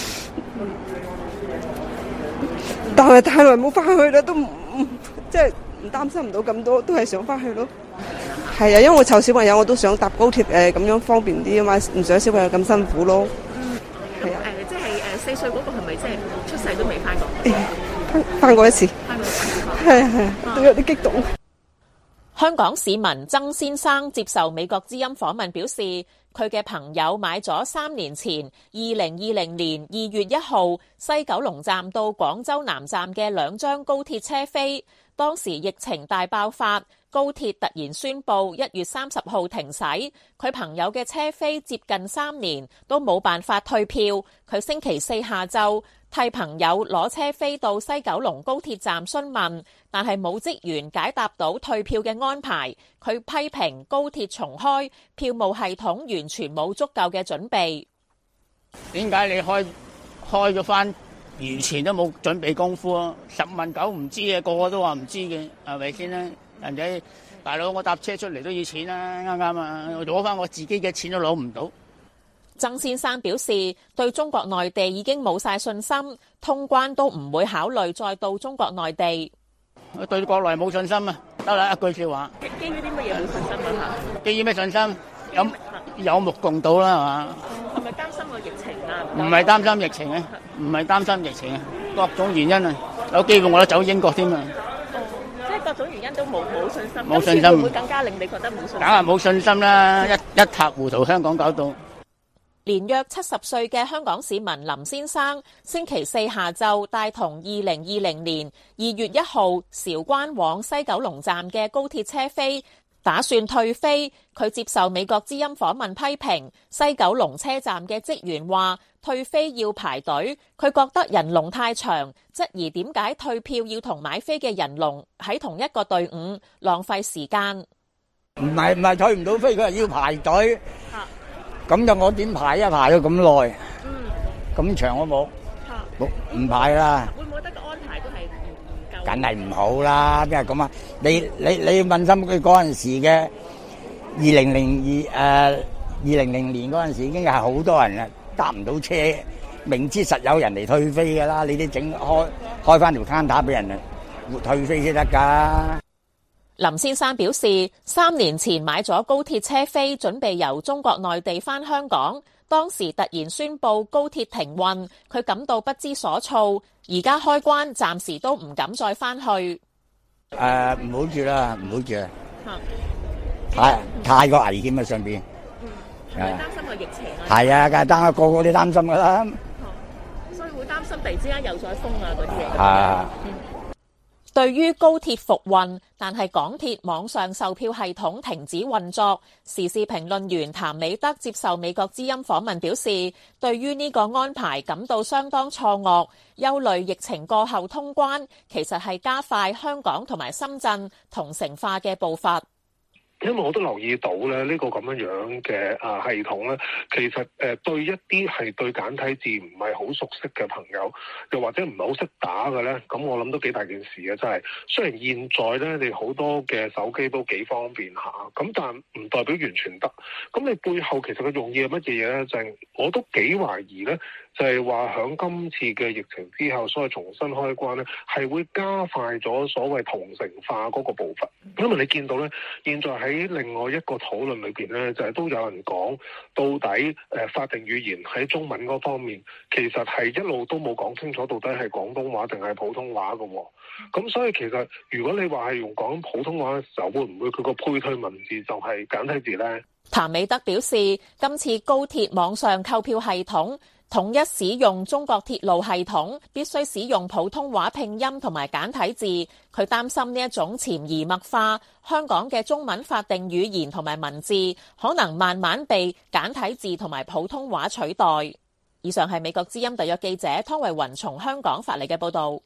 但係太耐冇翻去啦，都即係唔擔心唔到咁多，都係想翻去咯。係啊，因為我湊小朋友，我都想搭高鐵咁樣方便啲啊嘛，唔想小朋友咁辛苦咯。係啊。 即係4歲嗰個係咪即係出世都未翻過？ 翻過一次。係，都有啲激動。 香港市民曾先生接受美國之音訪問表示，佢嘅朋友買咗3年前2020年2月1號西九龍站到廣州南站嘅2張高鐵車飛，當時疫情大爆發，高鐵突然宣布1月30號停駛，佢朋友嘅車飛接近3年都冇辦法退票，佢星期四下晝替朋友攞車飛到西九龍高鐵站詢問，但係冇職員解答到退票嘅安排。佢批評高鐵重開，票務系統完全冇足夠嘅準備。 點解你開咗翻，完全都冇準備功夫啊？10問9唔知嘅，個個都話唔知嘅，係咪先咧？人哋大佬，我搭車出嚟都要錢啦，啱啱啊？攞翻我自己嘅錢都攞唔到。 曾先生表示，對中國內地已經冇晒信心，通關都唔會考慮再到中國內地。 我對國內冇信心啊！得啦，一句說話。 基於啲乜嘢冇信心啊？ 基於咩信心？有目共睹啦，係嘛？ 係咪擔心個疫情啊？ 唔係擔心疫情啊，唔係擔心疫情啊，各種原因啊，有機會我都走英國添啊。 即係各種原因都冇信心。 冇信心會唔會更加令你覺得冇信心？ 梗係冇信心啦！一塌糊塗，香港搞到。 年約70歲嘅香港市民林先生，星期四下晝帶同2020年2月1號韶關往西九龍站嘅高鐵車飛，打算退飛。佢接受美國之音訪問批評西九龍車站嘅職員話退飛要排隊，佢覺得人龍太長，質疑點解退票要同買飛嘅人龍喺同一個隊伍，浪費時間。 唔係退唔到飛，佢係要排隊。咁就我點排啊？排咗咁耐，咁長我冇唔排啦。 會唔會得個安排都係唔夠？ 梗係唔好啦，邊係咁啊？你問心佢嗰陣時嘅2002年嗰陣時已經係好多人啊搭唔到車，明知實有人嚟退飛㗎啦，你哋整開翻條攤打俾人啊，退飛先得㗎。 林先生表示，3年前買咗高鐵車飛，準備由中國內地返香港，當時突然宣布高鐵停運，佢感到不知所措。而家開關，暫時都唔敢再返去。 唔好住啦，唔好住啦，太過危險啊上邊。 係咪擔心個疫情啊？ 係啊，梗係擔心，個個都擔心㗎啦。 所以會擔心突然之間又再封啊嗰啲嘢。 係。 對於高鐵復運，但係港鐵網上售票系統停止運作。時事評論員譚美德接受美國之音訪問表示，對於呢個安排感到相當錯愕，憂慮疫情過後通關其實係加快香港同埋深圳同城化嘅步伐。 因為我都留意到咧，呢個咁樣嘅系統咧，其實對一啲係對簡體字唔係好熟悉嘅朋友，又或者唔係好識打嘅咧，咁我諗都幾大件事嘅，真係。雖然現在咧，你好多嘅手機都幾方便下，咁但唔代表完全得。咁你背後其實嘅用意係乜嘢嘢咧？就係我都幾懷疑咧。就係話響今次嘅疫情之後，所謂重新開關咧，係會加快咗所謂同城化嗰個步伐。因為你見到咧，現在喺另外一個討論裏邊咧，就係都有人講到底法定語言喺中文嗰方面，其實係一路都冇講清楚，到底係廣東話定係普通話嘅喎。咁所以其實如果你話係用講普通話嘅時候，會唔會佢個配對文字就係簡體字咧？ 譚美德表示，今次高鐵網上購票系統統一使用中國鐵路系統，必須使用普通話拼音同埋簡體字。佢擔心呢一種潛移默化，香港嘅中文法定語言同埋文字可能慢慢被簡體字同埋普通話取代。以上係美國之音特約記者湯慧雲從香港發嚟嘅報導。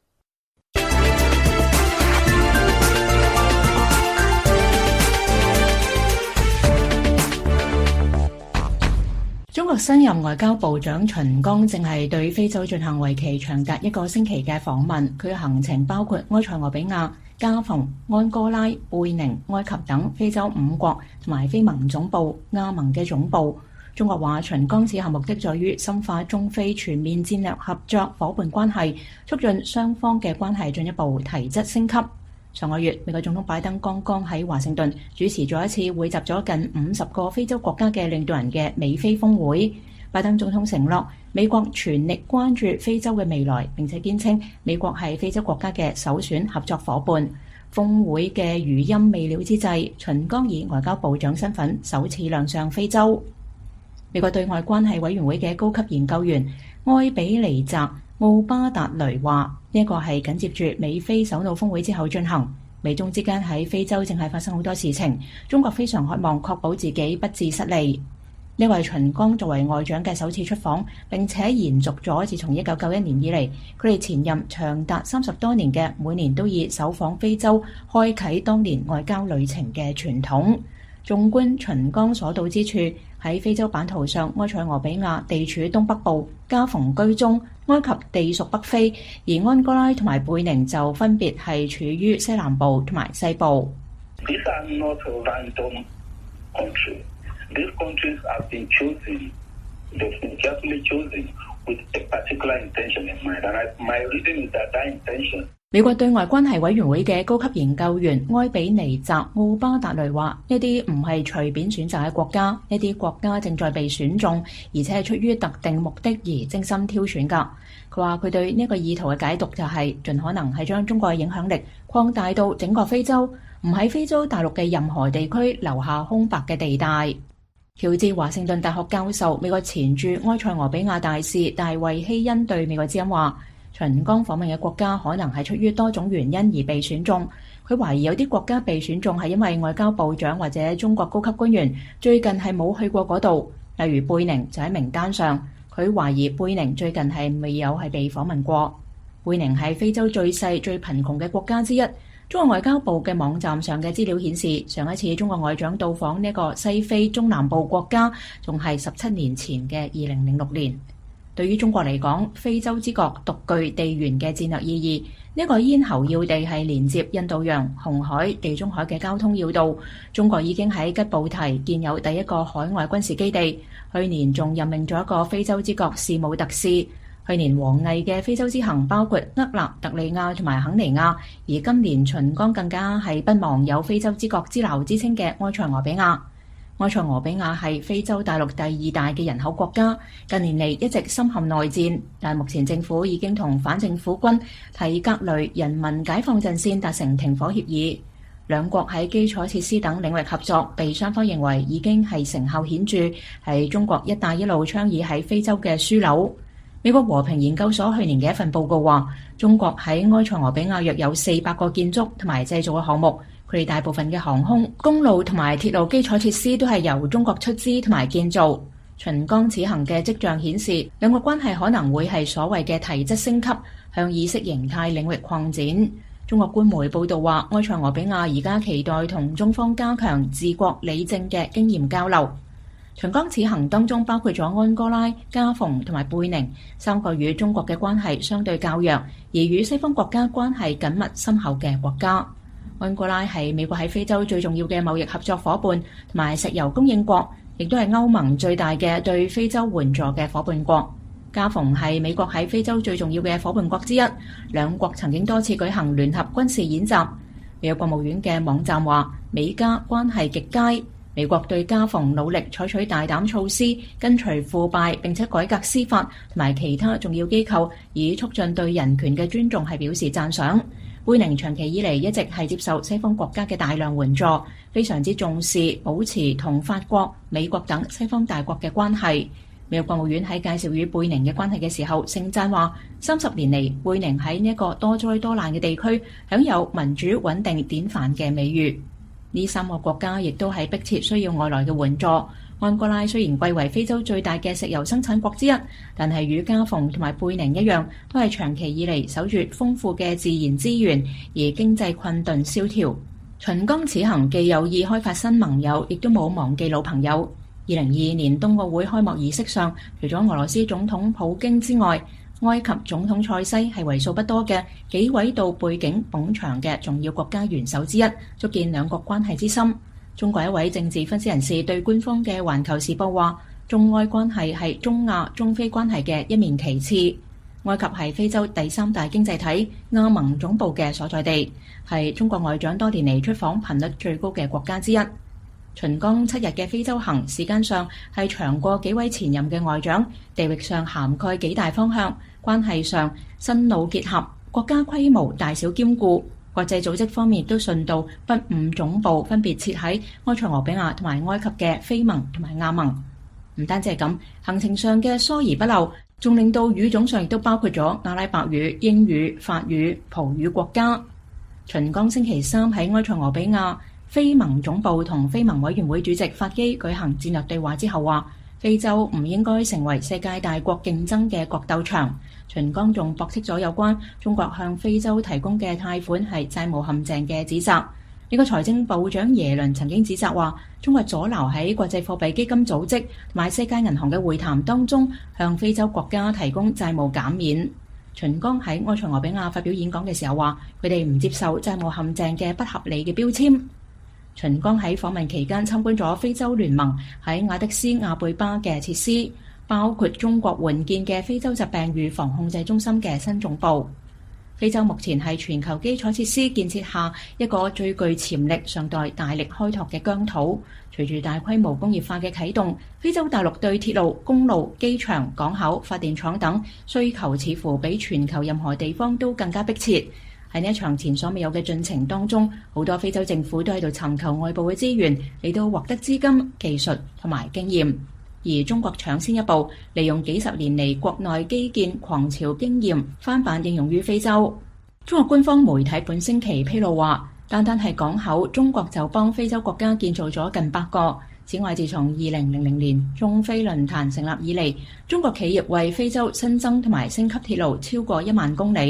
中國新任外交部長秦剛正係對非洲進行為期長達1個星期嘅訪問，佢嘅行程包括埃塞俄比亞、加蓬、安哥拉、貝寧、埃及等非洲5國同埋非盟總部、亞盟嘅總部。中國話秦剛此行目的在於深化中非全面戰略合作夥伴關係，促進雙方嘅關係進一步提質升級。上個月，美國總統拜登剛剛喺華盛頓主持咗一次匯集咗近50個非洲國家嘅領導人嘅美非峰會。拜登總統承諾美國全力關注非洲嘅未來，並且堅稱美國係非洲國家嘅首選合作夥伴。峰會嘅餘音未了之際，秦剛以外交部長身份首次亮相非洲。美國對外關係委員會嘅高級研究員埃比尼澤奧巴達雷話：呢一個係緊接住美非首腦峰會之後進行。美中之間喺非洲正係發生好多事情，中國非常渴望確保自己不致失利。呢個係秦剛作為外長嘅首次出訪，並且延續咗自從1991年以嚟，佢哋前任長達30多年嘅每年都以首訪非洲開啟當年外交旅程嘅傳統。縱觀秦剛所到之處，喺非洲版圖上，埃塞俄比亞地處東北部，加蓬居中，埃及地屬北非，而安哥拉同埋貝寧就分別係處於西南部同埋西部。 These are not random countries. These countries have been chosen, they've been carefully chosen with a particular intention in mind. And my reading is that intention. 美國對外關係委員會嘅高級研究員埃比尼澤奧巴達雷話：呢啲唔係隨便選擇嘅國家，呢啲國家正在被選中，而且係出於特定目的而精心挑選㗎。佢話佢對呢個意圖嘅解讀就係盡可能係將中國嘅影響力擴大到整個非洲，唔喺非洲大陸嘅任何地區留下空白嘅地帶。喬治華盛頓大學教授、美國前駐埃塞俄比亞大使大衛希恩對美國之音話：秦剛訪問嘅國家可能係出於多種原因而被選中。佢懷疑有啲國家被選中係因為外交部長或者中國高級官員最近係冇去過嗰度，例如貝寧就喺名單上。佢懷疑貝寧最近係未有係被訪問過。貝寧係非洲最細最貧窮嘅國家之一， 中國外交部嘅網站上嘅資料顯示，上一次中國外長到訪呢個西非中南部國家，仲係17年前嘅2006年。對於中國嚟講，非洲之角獨具地緣嘅戰略意義。呢個咽喉要地係連接印度洋、紅海、地中海嘅交通要道。中國已經喺吉布提建有第一個海外軍事基地，去年仲任命咗一個非洲之角事務特使。去年王毅嘅非洲之行包括厄立特里亞同埋肯尼亞，而今年秦剛更加係不忘有非洲之角之流之稱嘅埃塞俄比亞。埃塞俄比亞係非洲大陸第2大嘅人口國家，近年嚟一直深陷內戰，但目前政府已經同反政府軍提格雷人民解放陣線達成停火協議。兩國喺基礎設施等領域合作，被雙方認為已經係成效顯著，係中國一帶一路倡議喺非洲嘅樞紐。美國和平研究所去年嘅一份報告話，中國喺埃塞俄比亞約有400個建築同埋製造嘅項目，佢哋大部分嘅航空、公路同埋鐵路基礎設施都係由中國出資同埋建造。秦剛此行嘅跡象顯示，兩國關係可能會係所謂嘅提質升級，向意識形態領域擴展。中國官媒報道話，埃塞俄比亞而家期待同中方加強治國理政嘅經驗交流。秦剛此行當中包括咗安哥拉、加蓬同埋貝寧3個與中國嘅關係相對較弱，而與西方國家關係緊密深厚嘅國家。安哥拉係美國喺非洲最重要嘅貿易合作夥伴同埋石油供應國，亦都係歐盟最大嘅對非洲援助嘅夥伴國。加蓬係美國喺非洲最重要嘅夥伴國之一，兩國曾經多次舉行聯合軍事演習。美國國務院嘅網站話，美加關係極佳。美國對加蓬努力採取大膽措施，根除腐敗並且改革司法同埋其他重要機構，以促進對人權嘅尊重係表示讚賞。貝寧長期以嚟一直係接受西方國家嘅大量援助，非常之重視保持同法國、美國等西方大國嘅關係。美國國務院喺介紹與貝寧嘅關係嘅時候，盛讚話：30年嚟，貝寧喺呢一個多災多難嘅地區享有民主穩定典範嘅美譽。呢3個國家亦都係迫切需要外來嘅援助。安哥拉雖然貴為非洲最大嘅石油生產國之一，但係與加蓬同埋貝寧一樣，都係長期以嚟守住豐富嘅自然資源，而經濟困頓蕭條。秦剛此行既有意開發新盟友，亦都冇忘記老朋友。2022年冬奧會開幕儀式上，除咗俄羅斯總統普京之外，埃及總統塞西係為數不多嘅幾位到背景捧場嘅重要國家元首之一，足見兩國關係之深。中國一位政治分析人士對官方嘅《環球時報》話：中埃關係係中亞、中非關係嘅一面旗幟。埃及係非洲第3大經濟體，亞盟總部嘅所在地，係中國外長多年嚟出訪頻率最高嘅國家之一。秦剛7日嘅非洲行，時間上係長過幾位前任嘅外長，地域上涵蓋幾大方向，關係上新老結合，國家規模大小兼顧。國際組織方面亦都順道不誤總部分別設喺埃塞俄比亞同埋埃及嘅非盟同埋亞盟。唔單止係咁，行程上嘅疏而不漏，仲令到語種上亦都包括咗阿拉伯語、英語、法語、葡語國家。秦剛星期3喺埃塞俄比亞非盟總部同非盟委員會主席法基舉行戰略對話之後話，非洲唔應該成為世界大國競爭嘅角鬥場。秦剛仲駁斥咗有關中國向非洲提供嘅貸款係債務陷阱嘅指責。美國財政部長耶倫曾經指責話，中國阻撓喺國際貨幣基金組織同埋世界銀行嘅會談當中向非洲國家提供債務減免。秦剛喺埃塞俄比亞發表演講嘅時候話，佢哋唔接受債務陷阱嘅不合理嘅標籤。秦剛喺訪問期間參觀咗非洲聯盟喺亞的斯亞貝巴嘅設施，包括中國援建嘅非洲疾病預防控制中心嘅新總部。非洲目前係全球基礎設施建設下一個最具潛力、尚待大力開拓嘅疆土。隨住大規模工業化嘅啟動，非洲大陸對鐵路、公路、機場、港口、發電廠等需求似乎比全球任何地方都更加迫切。喺呢一場前所未有嘅進程當中，好多非洲政府都喺度尋求外部嘅資源嚟到獲得資金、技術同埋經驗，而中國搶先一步，利用幾十年嚟國內基建狂潮經驗，翻版應用於非洲。中國官方媒體本星期披露話，單單係港口，中國就幫非洲國家建造咗近100個。此外，自從2000年中非論壇成立以嚟，中國企業為非洲新增同埋升級鐵路超過1萬公里。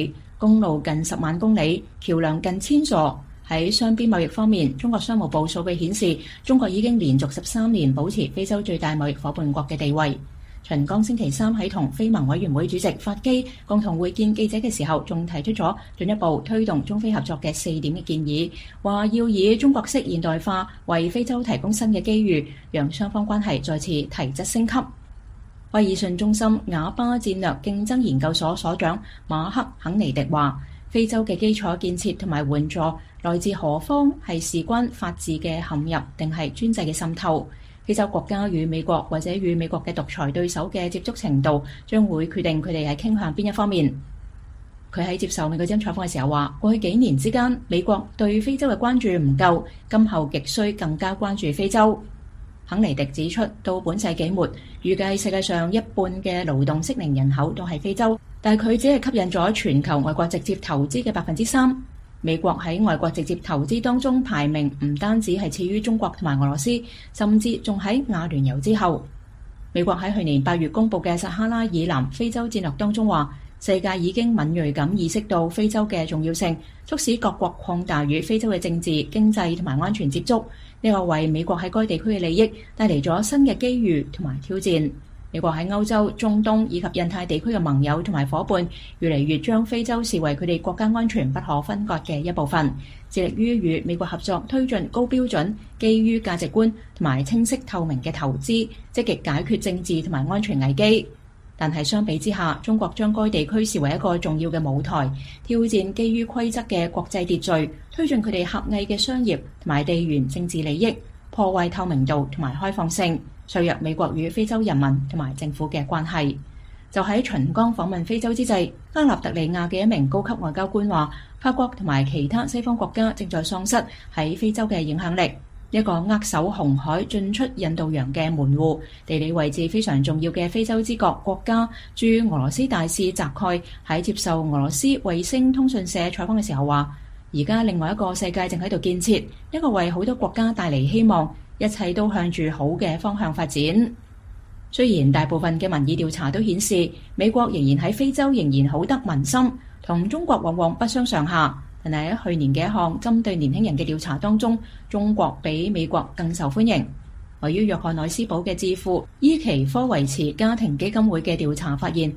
公路近10萬公里，橋梁近1000座。喺雙邊貿易方面，中國商務部數據顯示，中國已經連續13年保持非洲最大貿易夥伴國嘅地位。秦剛星期三喺同非盟委員會主席法基共同會見記者嘅時候，仲提出咗進一步推動中非合作嘅4點嘅建議，話要以中國式現代化為非洲提供新嘅機遇，讓雙方關係再次提質升級。威爾遜中心啞巴戰略競爭研究所所長馬克肯尼迪話，非洲嘅基礎建設同埋援助來自何方，係事關法治嘅陷入定係專制嘅滲透。非洲國家與美國或者與美國嘅獨裁對手嘅接觸程度，將會決定佢哋係傾向邊一方面。佢喺接受美國之音採訪嘅時候話，過去幾年之間，美國對非洲嘅關注唔夠，今後極需更加關注非洲。肯尼迪指出，到本世紀末，預計世界上1半嘅勞動適齡人口都係非洲，但係佢只係吸引咗全球外國直接投資嘅3%。美國喺外國直接投資當中排名唔單止係次於中國同埋俄羅斯，甚至仲喺亞聯酋之後。美國喺去年8月公布嘅撒哈拉以南非洲戰略當中話，世界已經敏銳咁意識到非洲嘅重要性，促使各國擴大與非洲嘅政治、經濟同埋安全接觸。呢個為美國喺該地區嘅利益帶嚟咗新嘅機遇同埋挑戰。美國喺歐洲、中東以及印太地區嘅盟友同埋夥伴，越嚟越將非洲視為佢哋國家安全不可分割嘅一部分，致力於與美國合作推進高標準、基於價值觀同埋清晰透明嘅投資，積極解決政治同埋安全危機。但係相比之下，中國將該地區視為一個重要嘅舞台，挑戰基於規則嘅國際秩序，推進佢哋狹隘嘅商業同埋地緣政治利益，破壞透明度同埋開放性，削弱美國與非洲人民同埋政府嘅關係。就喺秦剛訪問非洲之際，加納特利亞嘅一名高級外交官話，法國同埋其他西方國家正在喪失喺非洲嘅影響力。一個扼守紅海進出印度洋嘅門戶，地理位置非常重要嘅非洲之角國家駐俄羅斯大使澤蓋喺接受俄羅斯衛星通訊社採訪嘅時候話，而家另外一個世界正喺度建設，一個為好多國家帶嚟希望，一切都向住好嘅方向發展。雖然大部分嘅民意調查都顯示美國仍然喺非洲仍然好得民心，同中國往往不相上下。但係喺去年嘅一項針對年輕人嘅調查當中，中國比美國更受歡迎。位於約翰內斯堡嘅智庫伊奇科維茨家庭基金會嘅調查發現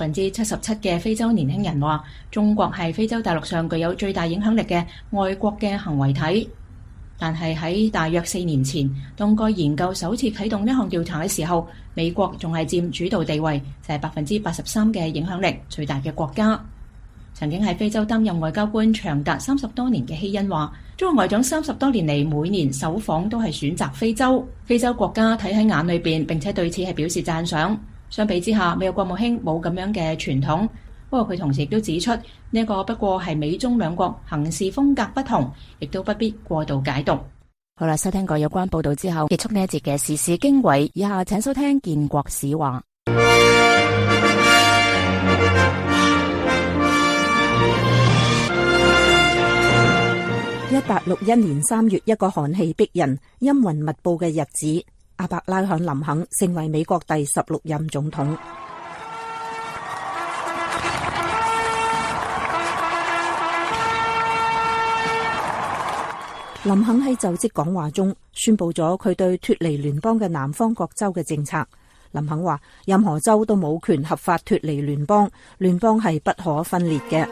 ，77%嘅非洲年輕人話中國係非洲大陸上具有最大影響力嘅外國嘅行為體。但係喺大約4年前，當該研究首次啟動呢項調查嘅時候，美國仲係佔主導地位，就係83%嘅影響力最大嘅國家。曾經喺非洲擔任外交官長達30多年嘅希恩話，中國外長30多年嚟每年首訪都係選擇非洲，非洲國家睇喺眼裏邊，並且對此係表示讚賞。相比之下，美國國務卿冇咁樣嘅傳統。不過佢同時亦都指出，呢個不過係美中兩國行事風格不同，亦都不必過度解讀。 好啦，收聽過有關報道之後，結束呢一節嘅時事經緯。以下請收聽建國史話。1861年3月，一個寒氣逼人、陰雲密布嘅日子，阿伯拉罕林肯成為美國第16任總統。林肯喺就職講話中宣布咗佢對脫離聯邦嘅南方各州嘅政策。林肯話：任何州都冇權合法脫離聯邦，聯邦係不可分裂嘅。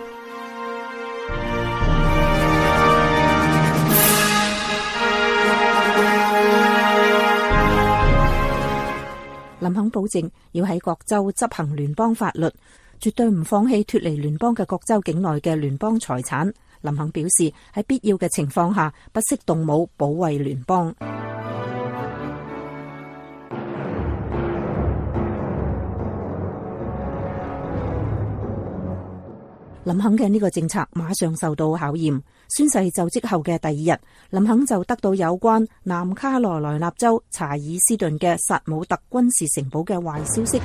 林肯保證要喺各州執行聯邦法律，絕對唔放棄脫離聯邦嘅各州境內嘅聯邦財產。林肯表示喺必要嘅情況下，不惜動武保衛聯邦。林肯嘅呢個政策馬上受到考驗。宣誓就職後嘅第2日，林肯就得到有關南卡羅來納州查爾斯頓嘅薩姆特軍事城堡嘅壞消息。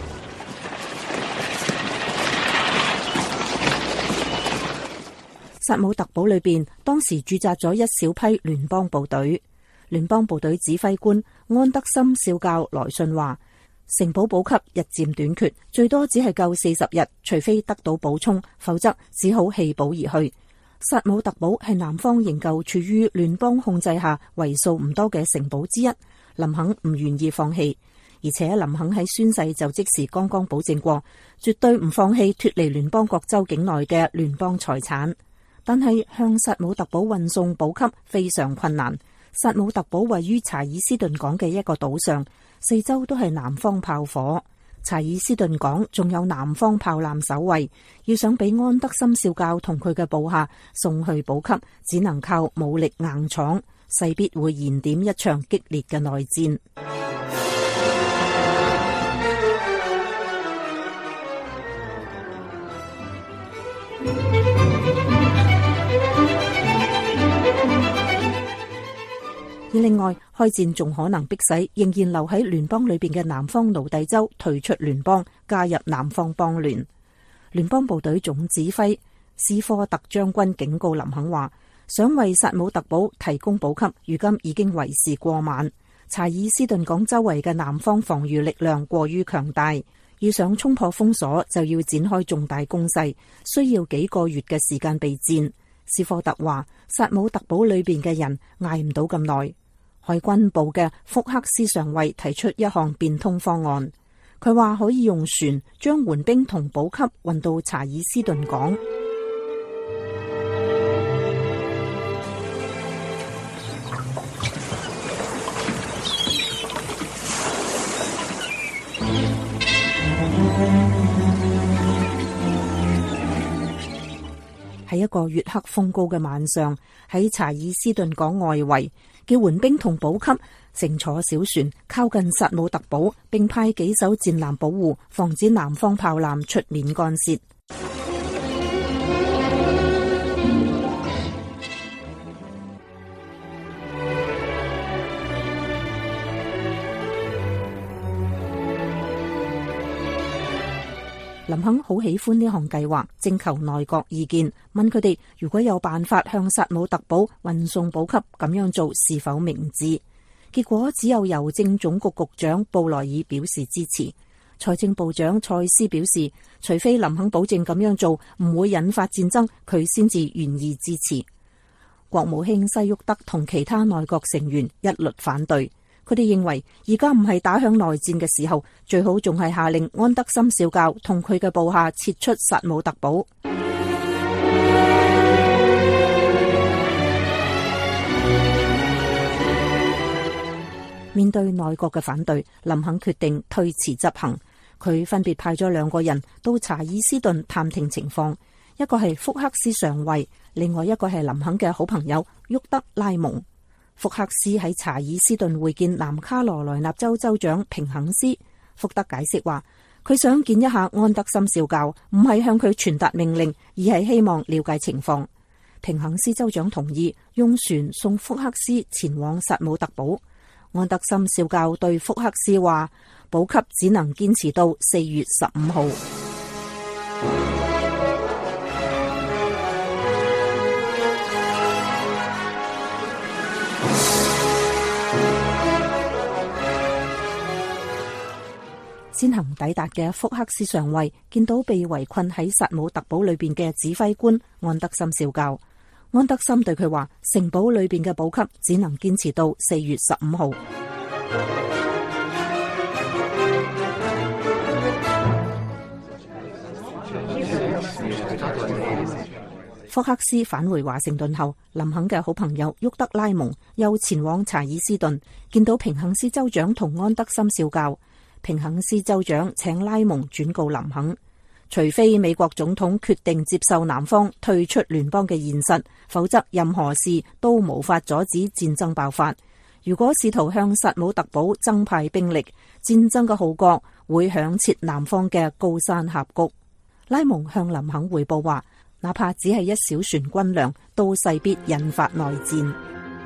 薩姆特堡裏邊當時駐紮咗一小批聯邦部隊。聯邦部隊指揮官安德森少校來信話， 城堡補給日漸短缺，最多只係夠40日，除非得到補充，否則只好棄保而去。薩姆特堡係南方仍舊處於聯邦控制下為數唔多嘅城堡之一，林肯唔願意放棄，而且林肯喺宣誓就職時剛剛保證過，絕對唔放棄脫離聯邦各州境內嘅聯邦財產。但係向薩姆特堡運送補給非常困難。薩姆特堡位於查爾斯頓港嘅一個島上，四周都係南方炮火。查爾斯頓港仲有南方炮艦守衛，要想俾安德森少校同佢嘅部下送去補給，只能靠武力硬闖，勢必會燃點一場激烈嘅內戰。而另外，開戰仲可能迫使仍然留喺聯邦裏邊嘅南方奴隸州退出聯邦，加入南方邦聯。聯邦部隊總指揮斯科特將軍警告林肯話，想為薩姆特堡提供補給，如今已經為時過晚。查爾斯頓港周圍嘅南方防禦力量過於強大，要想衝破封鎖，就要展開重大攻勢，需要幾個月嘅時間備戰。斯科特話，薩姆特堡裏邊嘅人捱唔到咁耐。海軍部嘅福克斯上尉提出一項變通方案，佢話可以用船將援兵同補給運到查爾斯頓港。喺一個月黑風高嘅晚上，喺查爾斯頓港外圍，叫援兵同補給乘坐小船靠近薩姆特堡，並派幾艘戰艦保護，防止南方炮艦出面干涉。林肯好喜歡呢項計劃，徵求內閣意見，問佢哋如果有辦法向薩姆特堡運送補給，咁樣做是否明智？結果只有郵政總局局長布萊爾表示支持。財政部長蔡斯表示，除非林肯保證咁樣做唔會引發戰爭，佢先至願意支持。國務卿西沃德同其他內閣成員一律反對。佢哋認為而家唔係打響內戰嘅時候，最好仲係下令安德森少校同佢嘅部下撤出薩姆特堡。面對內閣嘅反對，林肯決定推遲執行。佢分別派咗2個人到查爾斯頓探聽情況，一個係福克斯上尉，另外一個係林肯嘅好朋友沃德拉蒙。福克斯喺查爾斯頓會見南卡羅來納州州長平肯斯。福德解釋話，佢想見一下安德森少校，唔係向佢傳達命令，而係希望了解情況。平肯斯州長同意用船送福克斯前往薩姆特堡。安德森少校對福克斯話，補給只能堅持到4月15號。先行抵達嘅福克斯上尉見到被圍困喺薩姆特堡裏邊嘅指揮官安德森少校，安德森對佢話，城堡裏邊嘅補給只能堅持到4月15號。福克斯返回華盛頓後，林肯嘅好朋友沃德拉蒙又前往查爾斯頓，見到平肯斯州長同安德森少校。平肯斯州長請拉蒙轉告林肯，除非美國總統決定接受南方退出聯邦嘅現實，否則任何事都無法阻止戰爭爆發。如果試圖向薩姆特堡增派兵力，戰爭嘅號角會響徹南方嘅高山峽谷。拉蒙向林肯匯報話，哪怕只係一小船軍糧，都勢必引發內戰。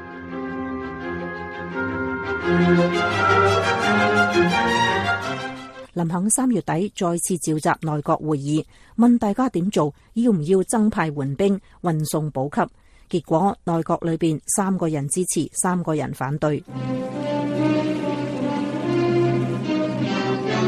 林肯3月底再次召集內閣會議，問大家點做，要唔要增派援兵運送補給。結果內閣裏邊3個人支持，3個人反對。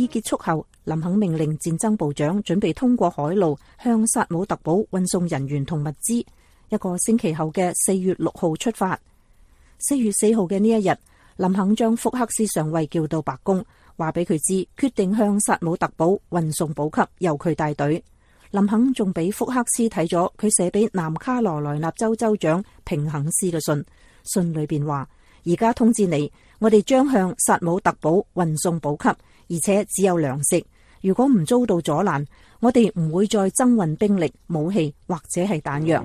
議結束後，林肯命令戰爭部長準備通過海路向薩姆特堡運送人員同物資。一個星期後嘅4月6號出發。4月4號嘅呢一日，林肯將福克斯上尉叫到白宮，話俾佢知決定向薩姆特堡運送補給，由佢帶隊。林肯仲俾福克斯睇咗佢寫俾南卡羅來納州州長平肯斯嘅信，信裏邊話：而家通知你，我哋將向薩姆特堡運送補給，而且只有糧食。如果唔遭到阻攔，我哋唔會再增運兵力、武器或者係彈藥。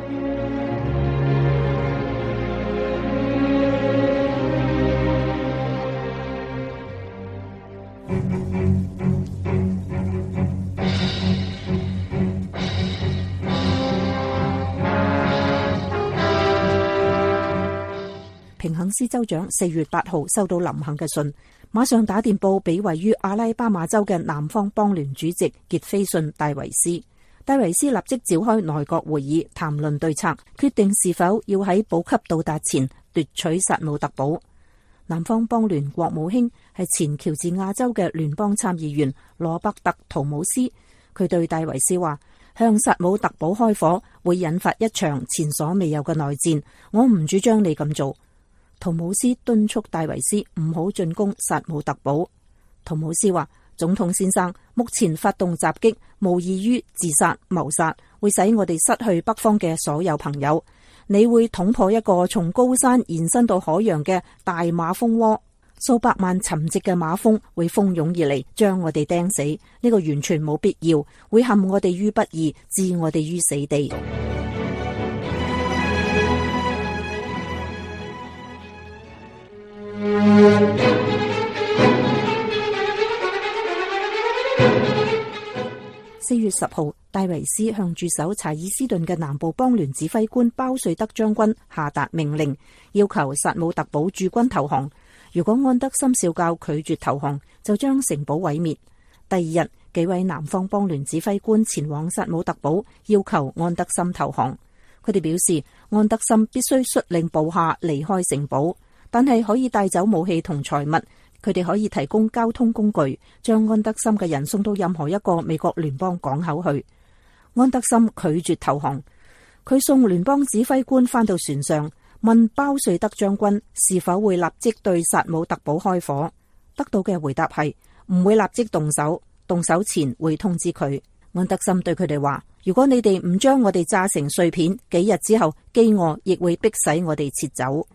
平肯斯州長4月8號收到林肯嘅信，馬上打電報俾位於阿拉巴馬州嘅南方邦聯主席傑斐遜戴維斯。戴維斯立即召開內閣會議，談論對策，決定是否要喺補給到達前奪取薩姆特堡。南方邦聯國務卿係前喬治亞州嘅聯邦參議員羅伯特·圖姆斯，佢對戴維斯話：向薩姆特堡開火會引發一場前所未有嘅內戰，我唔主張你咁做。圖姆斯敦促戴維斯唔好進攻薩姆特堡。圖姆斯話：總統先生，目前發動襲擊無異於自殺謀殺，會使我哋失去北方嘅所有朋友。你會捅破一個從高山延伸到海洋嘅大馬蜂窩，數百萬沉寂嘅馬蜂會蜂擁而嚟，將我哋釘死。呢個完全冇必要，會陷我哋於不義，置我哋於死地。4月10號，戴維斯向駐守查爾斯頓嘅南部邦聯指揮官包瑞德將軍下達命令，要求薩姆特堡駐軍投降。如果安德森少校拒絕投降，就將城堡毀滅。第二日，幾位南方邦聯指揮官前往薩姆特堡，要求安德森投降。佢哋表示，安德森必須率領部下離開城堡，但係可以帶走武器同財物。佢哋可以提供交通工具，將安德森嘅人送到任何一個美國聯邦港口去。安德森拒絕投降，佢送聯邦指揮官返到船上，問包瑞德將軍是否會立即對薩姆特堡開火。得到嘅回答係唔會立即動手，動手前會通知佢。安德森對佢哋話：如果你哋唔將我哋炸成碎片，幾日之後飢餓亦會迫使我哋撤走。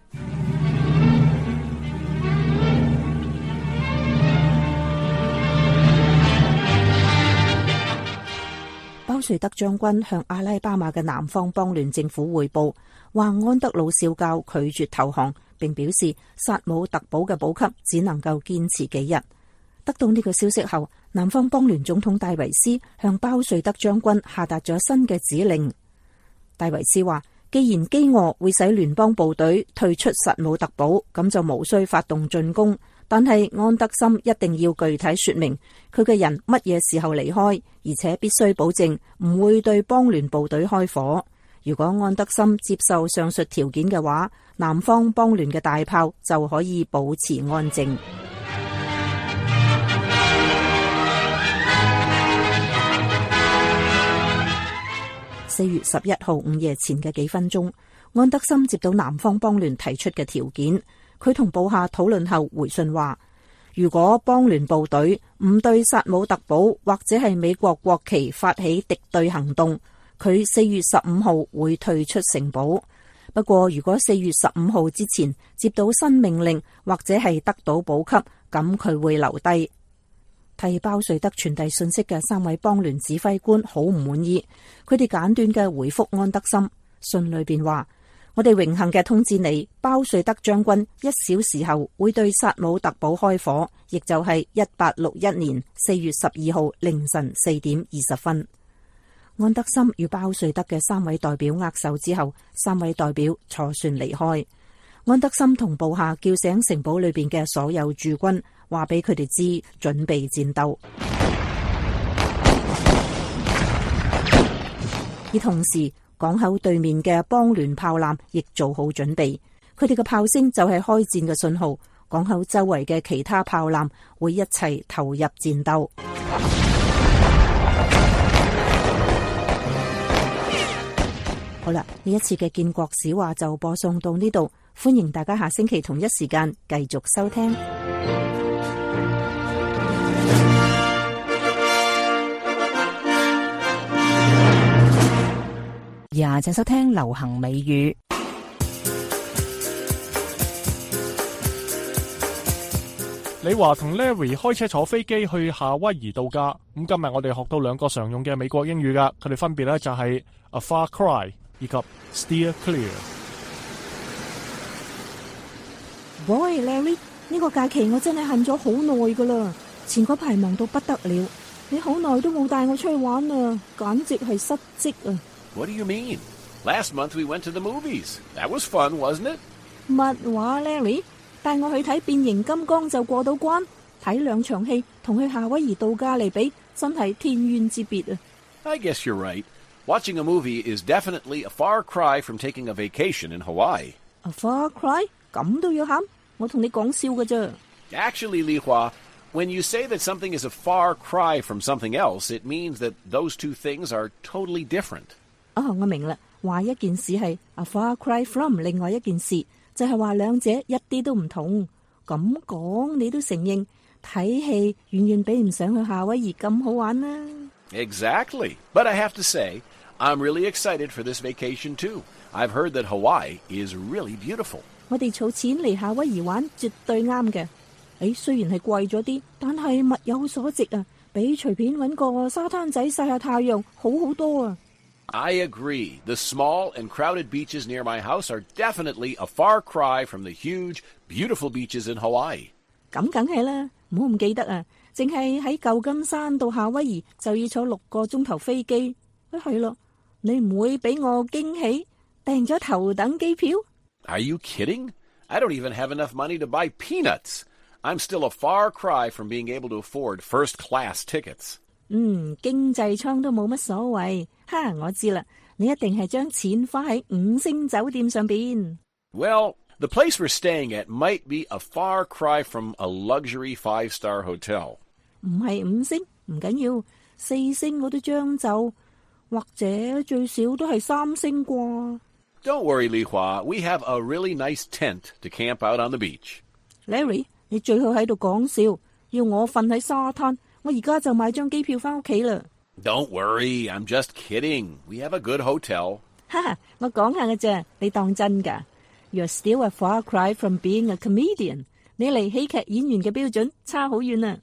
包瑞德將軍向阿拉巴馬嘅南方邦聯政府匯報，話安德魯少校拒絕投降，並表示薩姆特堡嘅補給只能夠堅持幾日。得到呢個消息後，南方邦聯總統戴維斯向包瑞德將軍下達咗新嘅指令。戴維斯話：既然飢餓會使聯邦部隊退出薩姆特堡，咁就無需發動進攻。但係安德森一定要具體說明佢嘅人乜嘢時候離開，而且必須保證唔會對邦聯部隊開火。如果安德森接受上述條件嘅話，南方邦聯嘅大炮就可以保持安靜。4月11號午夜前嘅幾分鐘，安德森接到南方邦聯提出嘅條件。佢同部下討論後回信話：如果邦聯部隊唔對薩姆特堡或者係美國國旗發起敵對行動，佢4月15號會退出城堡。不過如果4月15號之前接到新命令或者係得到補給，咁佢會留低。替包瑞德傳遞信息嘅3位邦聯指揮官好唔滿意，佢哋簡短嘅回覆安德森，信裏邊話：我哋榮幸嘅通知你，包瑞德將軍1小時後會對薩姆特堡開火，亦就係1861年4月12號凌晨4點20分。安德森與包瑞德嘅3位代表握手之後，3位代表坐船離開。安德森同部下叫醒城堡裏邊嘅所有駐軍，話俾佢哋知準備戰鬥。而同時，港口對面嘅邦聯炮艦亦做好準備，佢哋嘅炮聲就係開戰嘅信號。 港口周圍嘅其他炮艦會一齊投入戰鬥。好啦，呢一次嘅建國史話就播送到呢度，歡迎大家下星期同一時間繼續收聽。請收聽流行美語。 李華同 Larry 開車坐飛機去夏威夷度假。咁今日我哋學到兩個常用嘅美國英語噶，佢哋分別咧就係 a far cry 以及 steer clear。 喂 Larry， 呢個假期我真係恨咗好耐噶啦，前嗰排忙到不得了，你好耐都冇帶我出去玩啊，簡直係失職啊！ What do you mean? Last month we went to the movies. That was fun, wasn't it? 乜話 Larry？ 帶我去睇變形金剛就過到關，睇兩場戲同去夏威夷度假嚟比，真係天淵之別啊！ I guess you're right. Watching a movie is definitely a far cry from taking a vacation in Hawaii. A far cry？ 咁都要喊？我同你講笑㗎啫。 Actually, Li Hua, when you say that something is a far cry from something else, it means that those two things are totally different. 我明啦，話一件事係 a far cry from 另外一件事，就係話兩者一啲都唔同。咁講你都承認睇戲遠遠比唔上去夏威夷咁好玩啦。 Exactly. But I have to say, I'm really excited for this vacation too. I've heard that Hawaii is really beautiful. 我哋儲錢嚟夏威夷玩絕對啱嘅。雖然係貴咗啲，但係物有所值啊，比隨便搵個沙灘仔曬下太陽好好多啊。 I agree. The small and crowded beaches near my house are definitely a far cry from the huge, beautiful beaches in Hawaii. 咁梗係啦，唔好唔記得啊！淨係喺舊金山到夏威夷就要坐6個鐘頭飛機。係咯，你唔會俾我驚喜訂咗頭等機票？ Are you kidding? I don't even have enough money to buy peanuts. I'm still a far cry from being able to afford first-class tickets. 經濟艙都冇乜所謂。我知啦，你一定係將錢花喺5星酒店上邊。 Well, the place we're staying at might be a far cry from a luxury 5-star hotel. 唔係5星，唔緊要，4星我都將就，或者最少都係3星啩。 Don't worry, Li Hua. We have a really nice tent to camp out on the beach. Larry， 你最好喺度講笑，要我瞓喺沙灘，我而家就買張機票返屋企啦。 Don't worry, I'm just kidding. We have a good hotel. 我講下嘅啫，你當真㗎？ You're still a far cry from being a comedian. 你離喜劇演員嘅標準差好遠啊！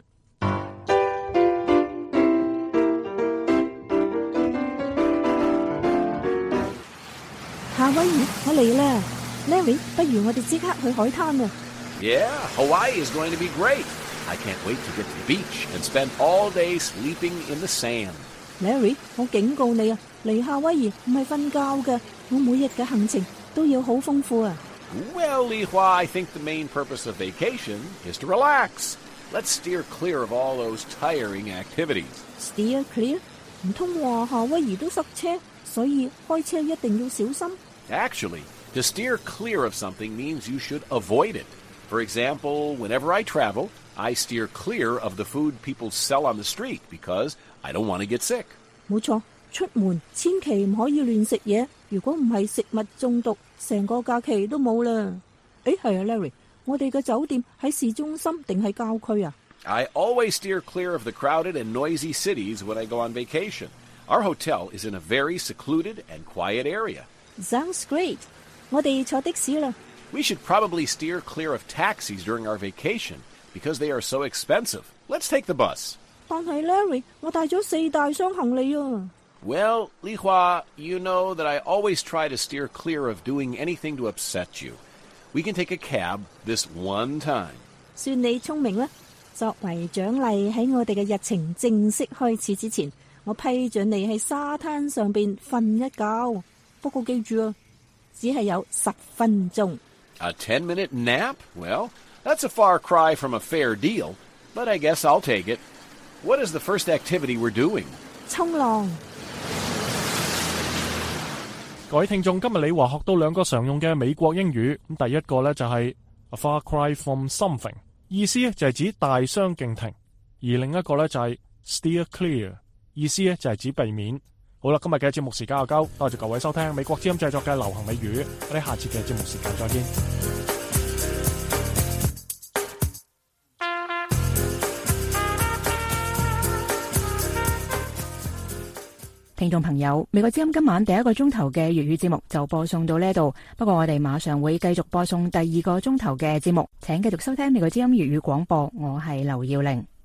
夏威夷，我嚟啦 ，Larry， 不如我哋即刻去海灘啊 ！Yeah, Hawaii is going to be great. I can't wait to get to the beach and spend all day sleeping in the sand. Larry， 我警告你啊，嚟夏威夷唔係瞓覺嘅，我每日嘅行程都要好豐富啊。 Well, Li Hua, I think the main purpose of vacation is to relax. Let's steer clear of all those tiring activities. Steer clear？ 唔通話夏威夷都塞車，所以開車一定要小心？ Actually, to steer clear of something means you should avoid it. For example, whenever I travel, I steer clear of the food people sell on the street because I don't want to get sick. 冇錯，出門千祈唔可以亂食嘢，如果唔係食物中毒，成個假期都冇啦。係啊 ，Larry， 我哋嘅酒店喺市中心定係郊區啊？ I always steer clear of the crowded and noisy cities when I go on vacation. Our hotel is in a very secluded and quiet area. Sounds great. 我哋坐的士啦。 We should probably steer clear of taxis during our vacation because they are so expensive. Let's take the bus. 但係 Larry， 我帶咗4大箱行李啊。 Well, Li Hua, you know that I always try to steer clear of doing anything to upset you. We can take a cab this one time. 算你聰明啦。作為獎勵，喺我哋嘅日程正式開始之前，我批准你喺沙灘上邊瞓一覺。不過記住啊，只係有10分鐘。 A 10-minute nap? Well, that's a far cry from a fair deal, but I guess I'll take it. What is the first activity we're doing? 衝浪。 各位聽眾，今日李華學到2個常用嘅美國英語。咁第一個呢就係 A far cry from something， 意思咧就係指大相徑庭，而另一個咧就係 steer clear， 意思咧就係指避免。好啦，今日嘅節目時間又夠，多謝各位收聽美國之音製作嘅流行美語，我哋下次嘅節目時間再見。 聽眾朋友，美國之音今晚第一個鐘頭嘅粵語節目就播送到呢度，不過我哋馬上會繼續播送第二個鐘頭嘅節目，請繼續收聽美國之音粵語廣播，我係劉耀玲。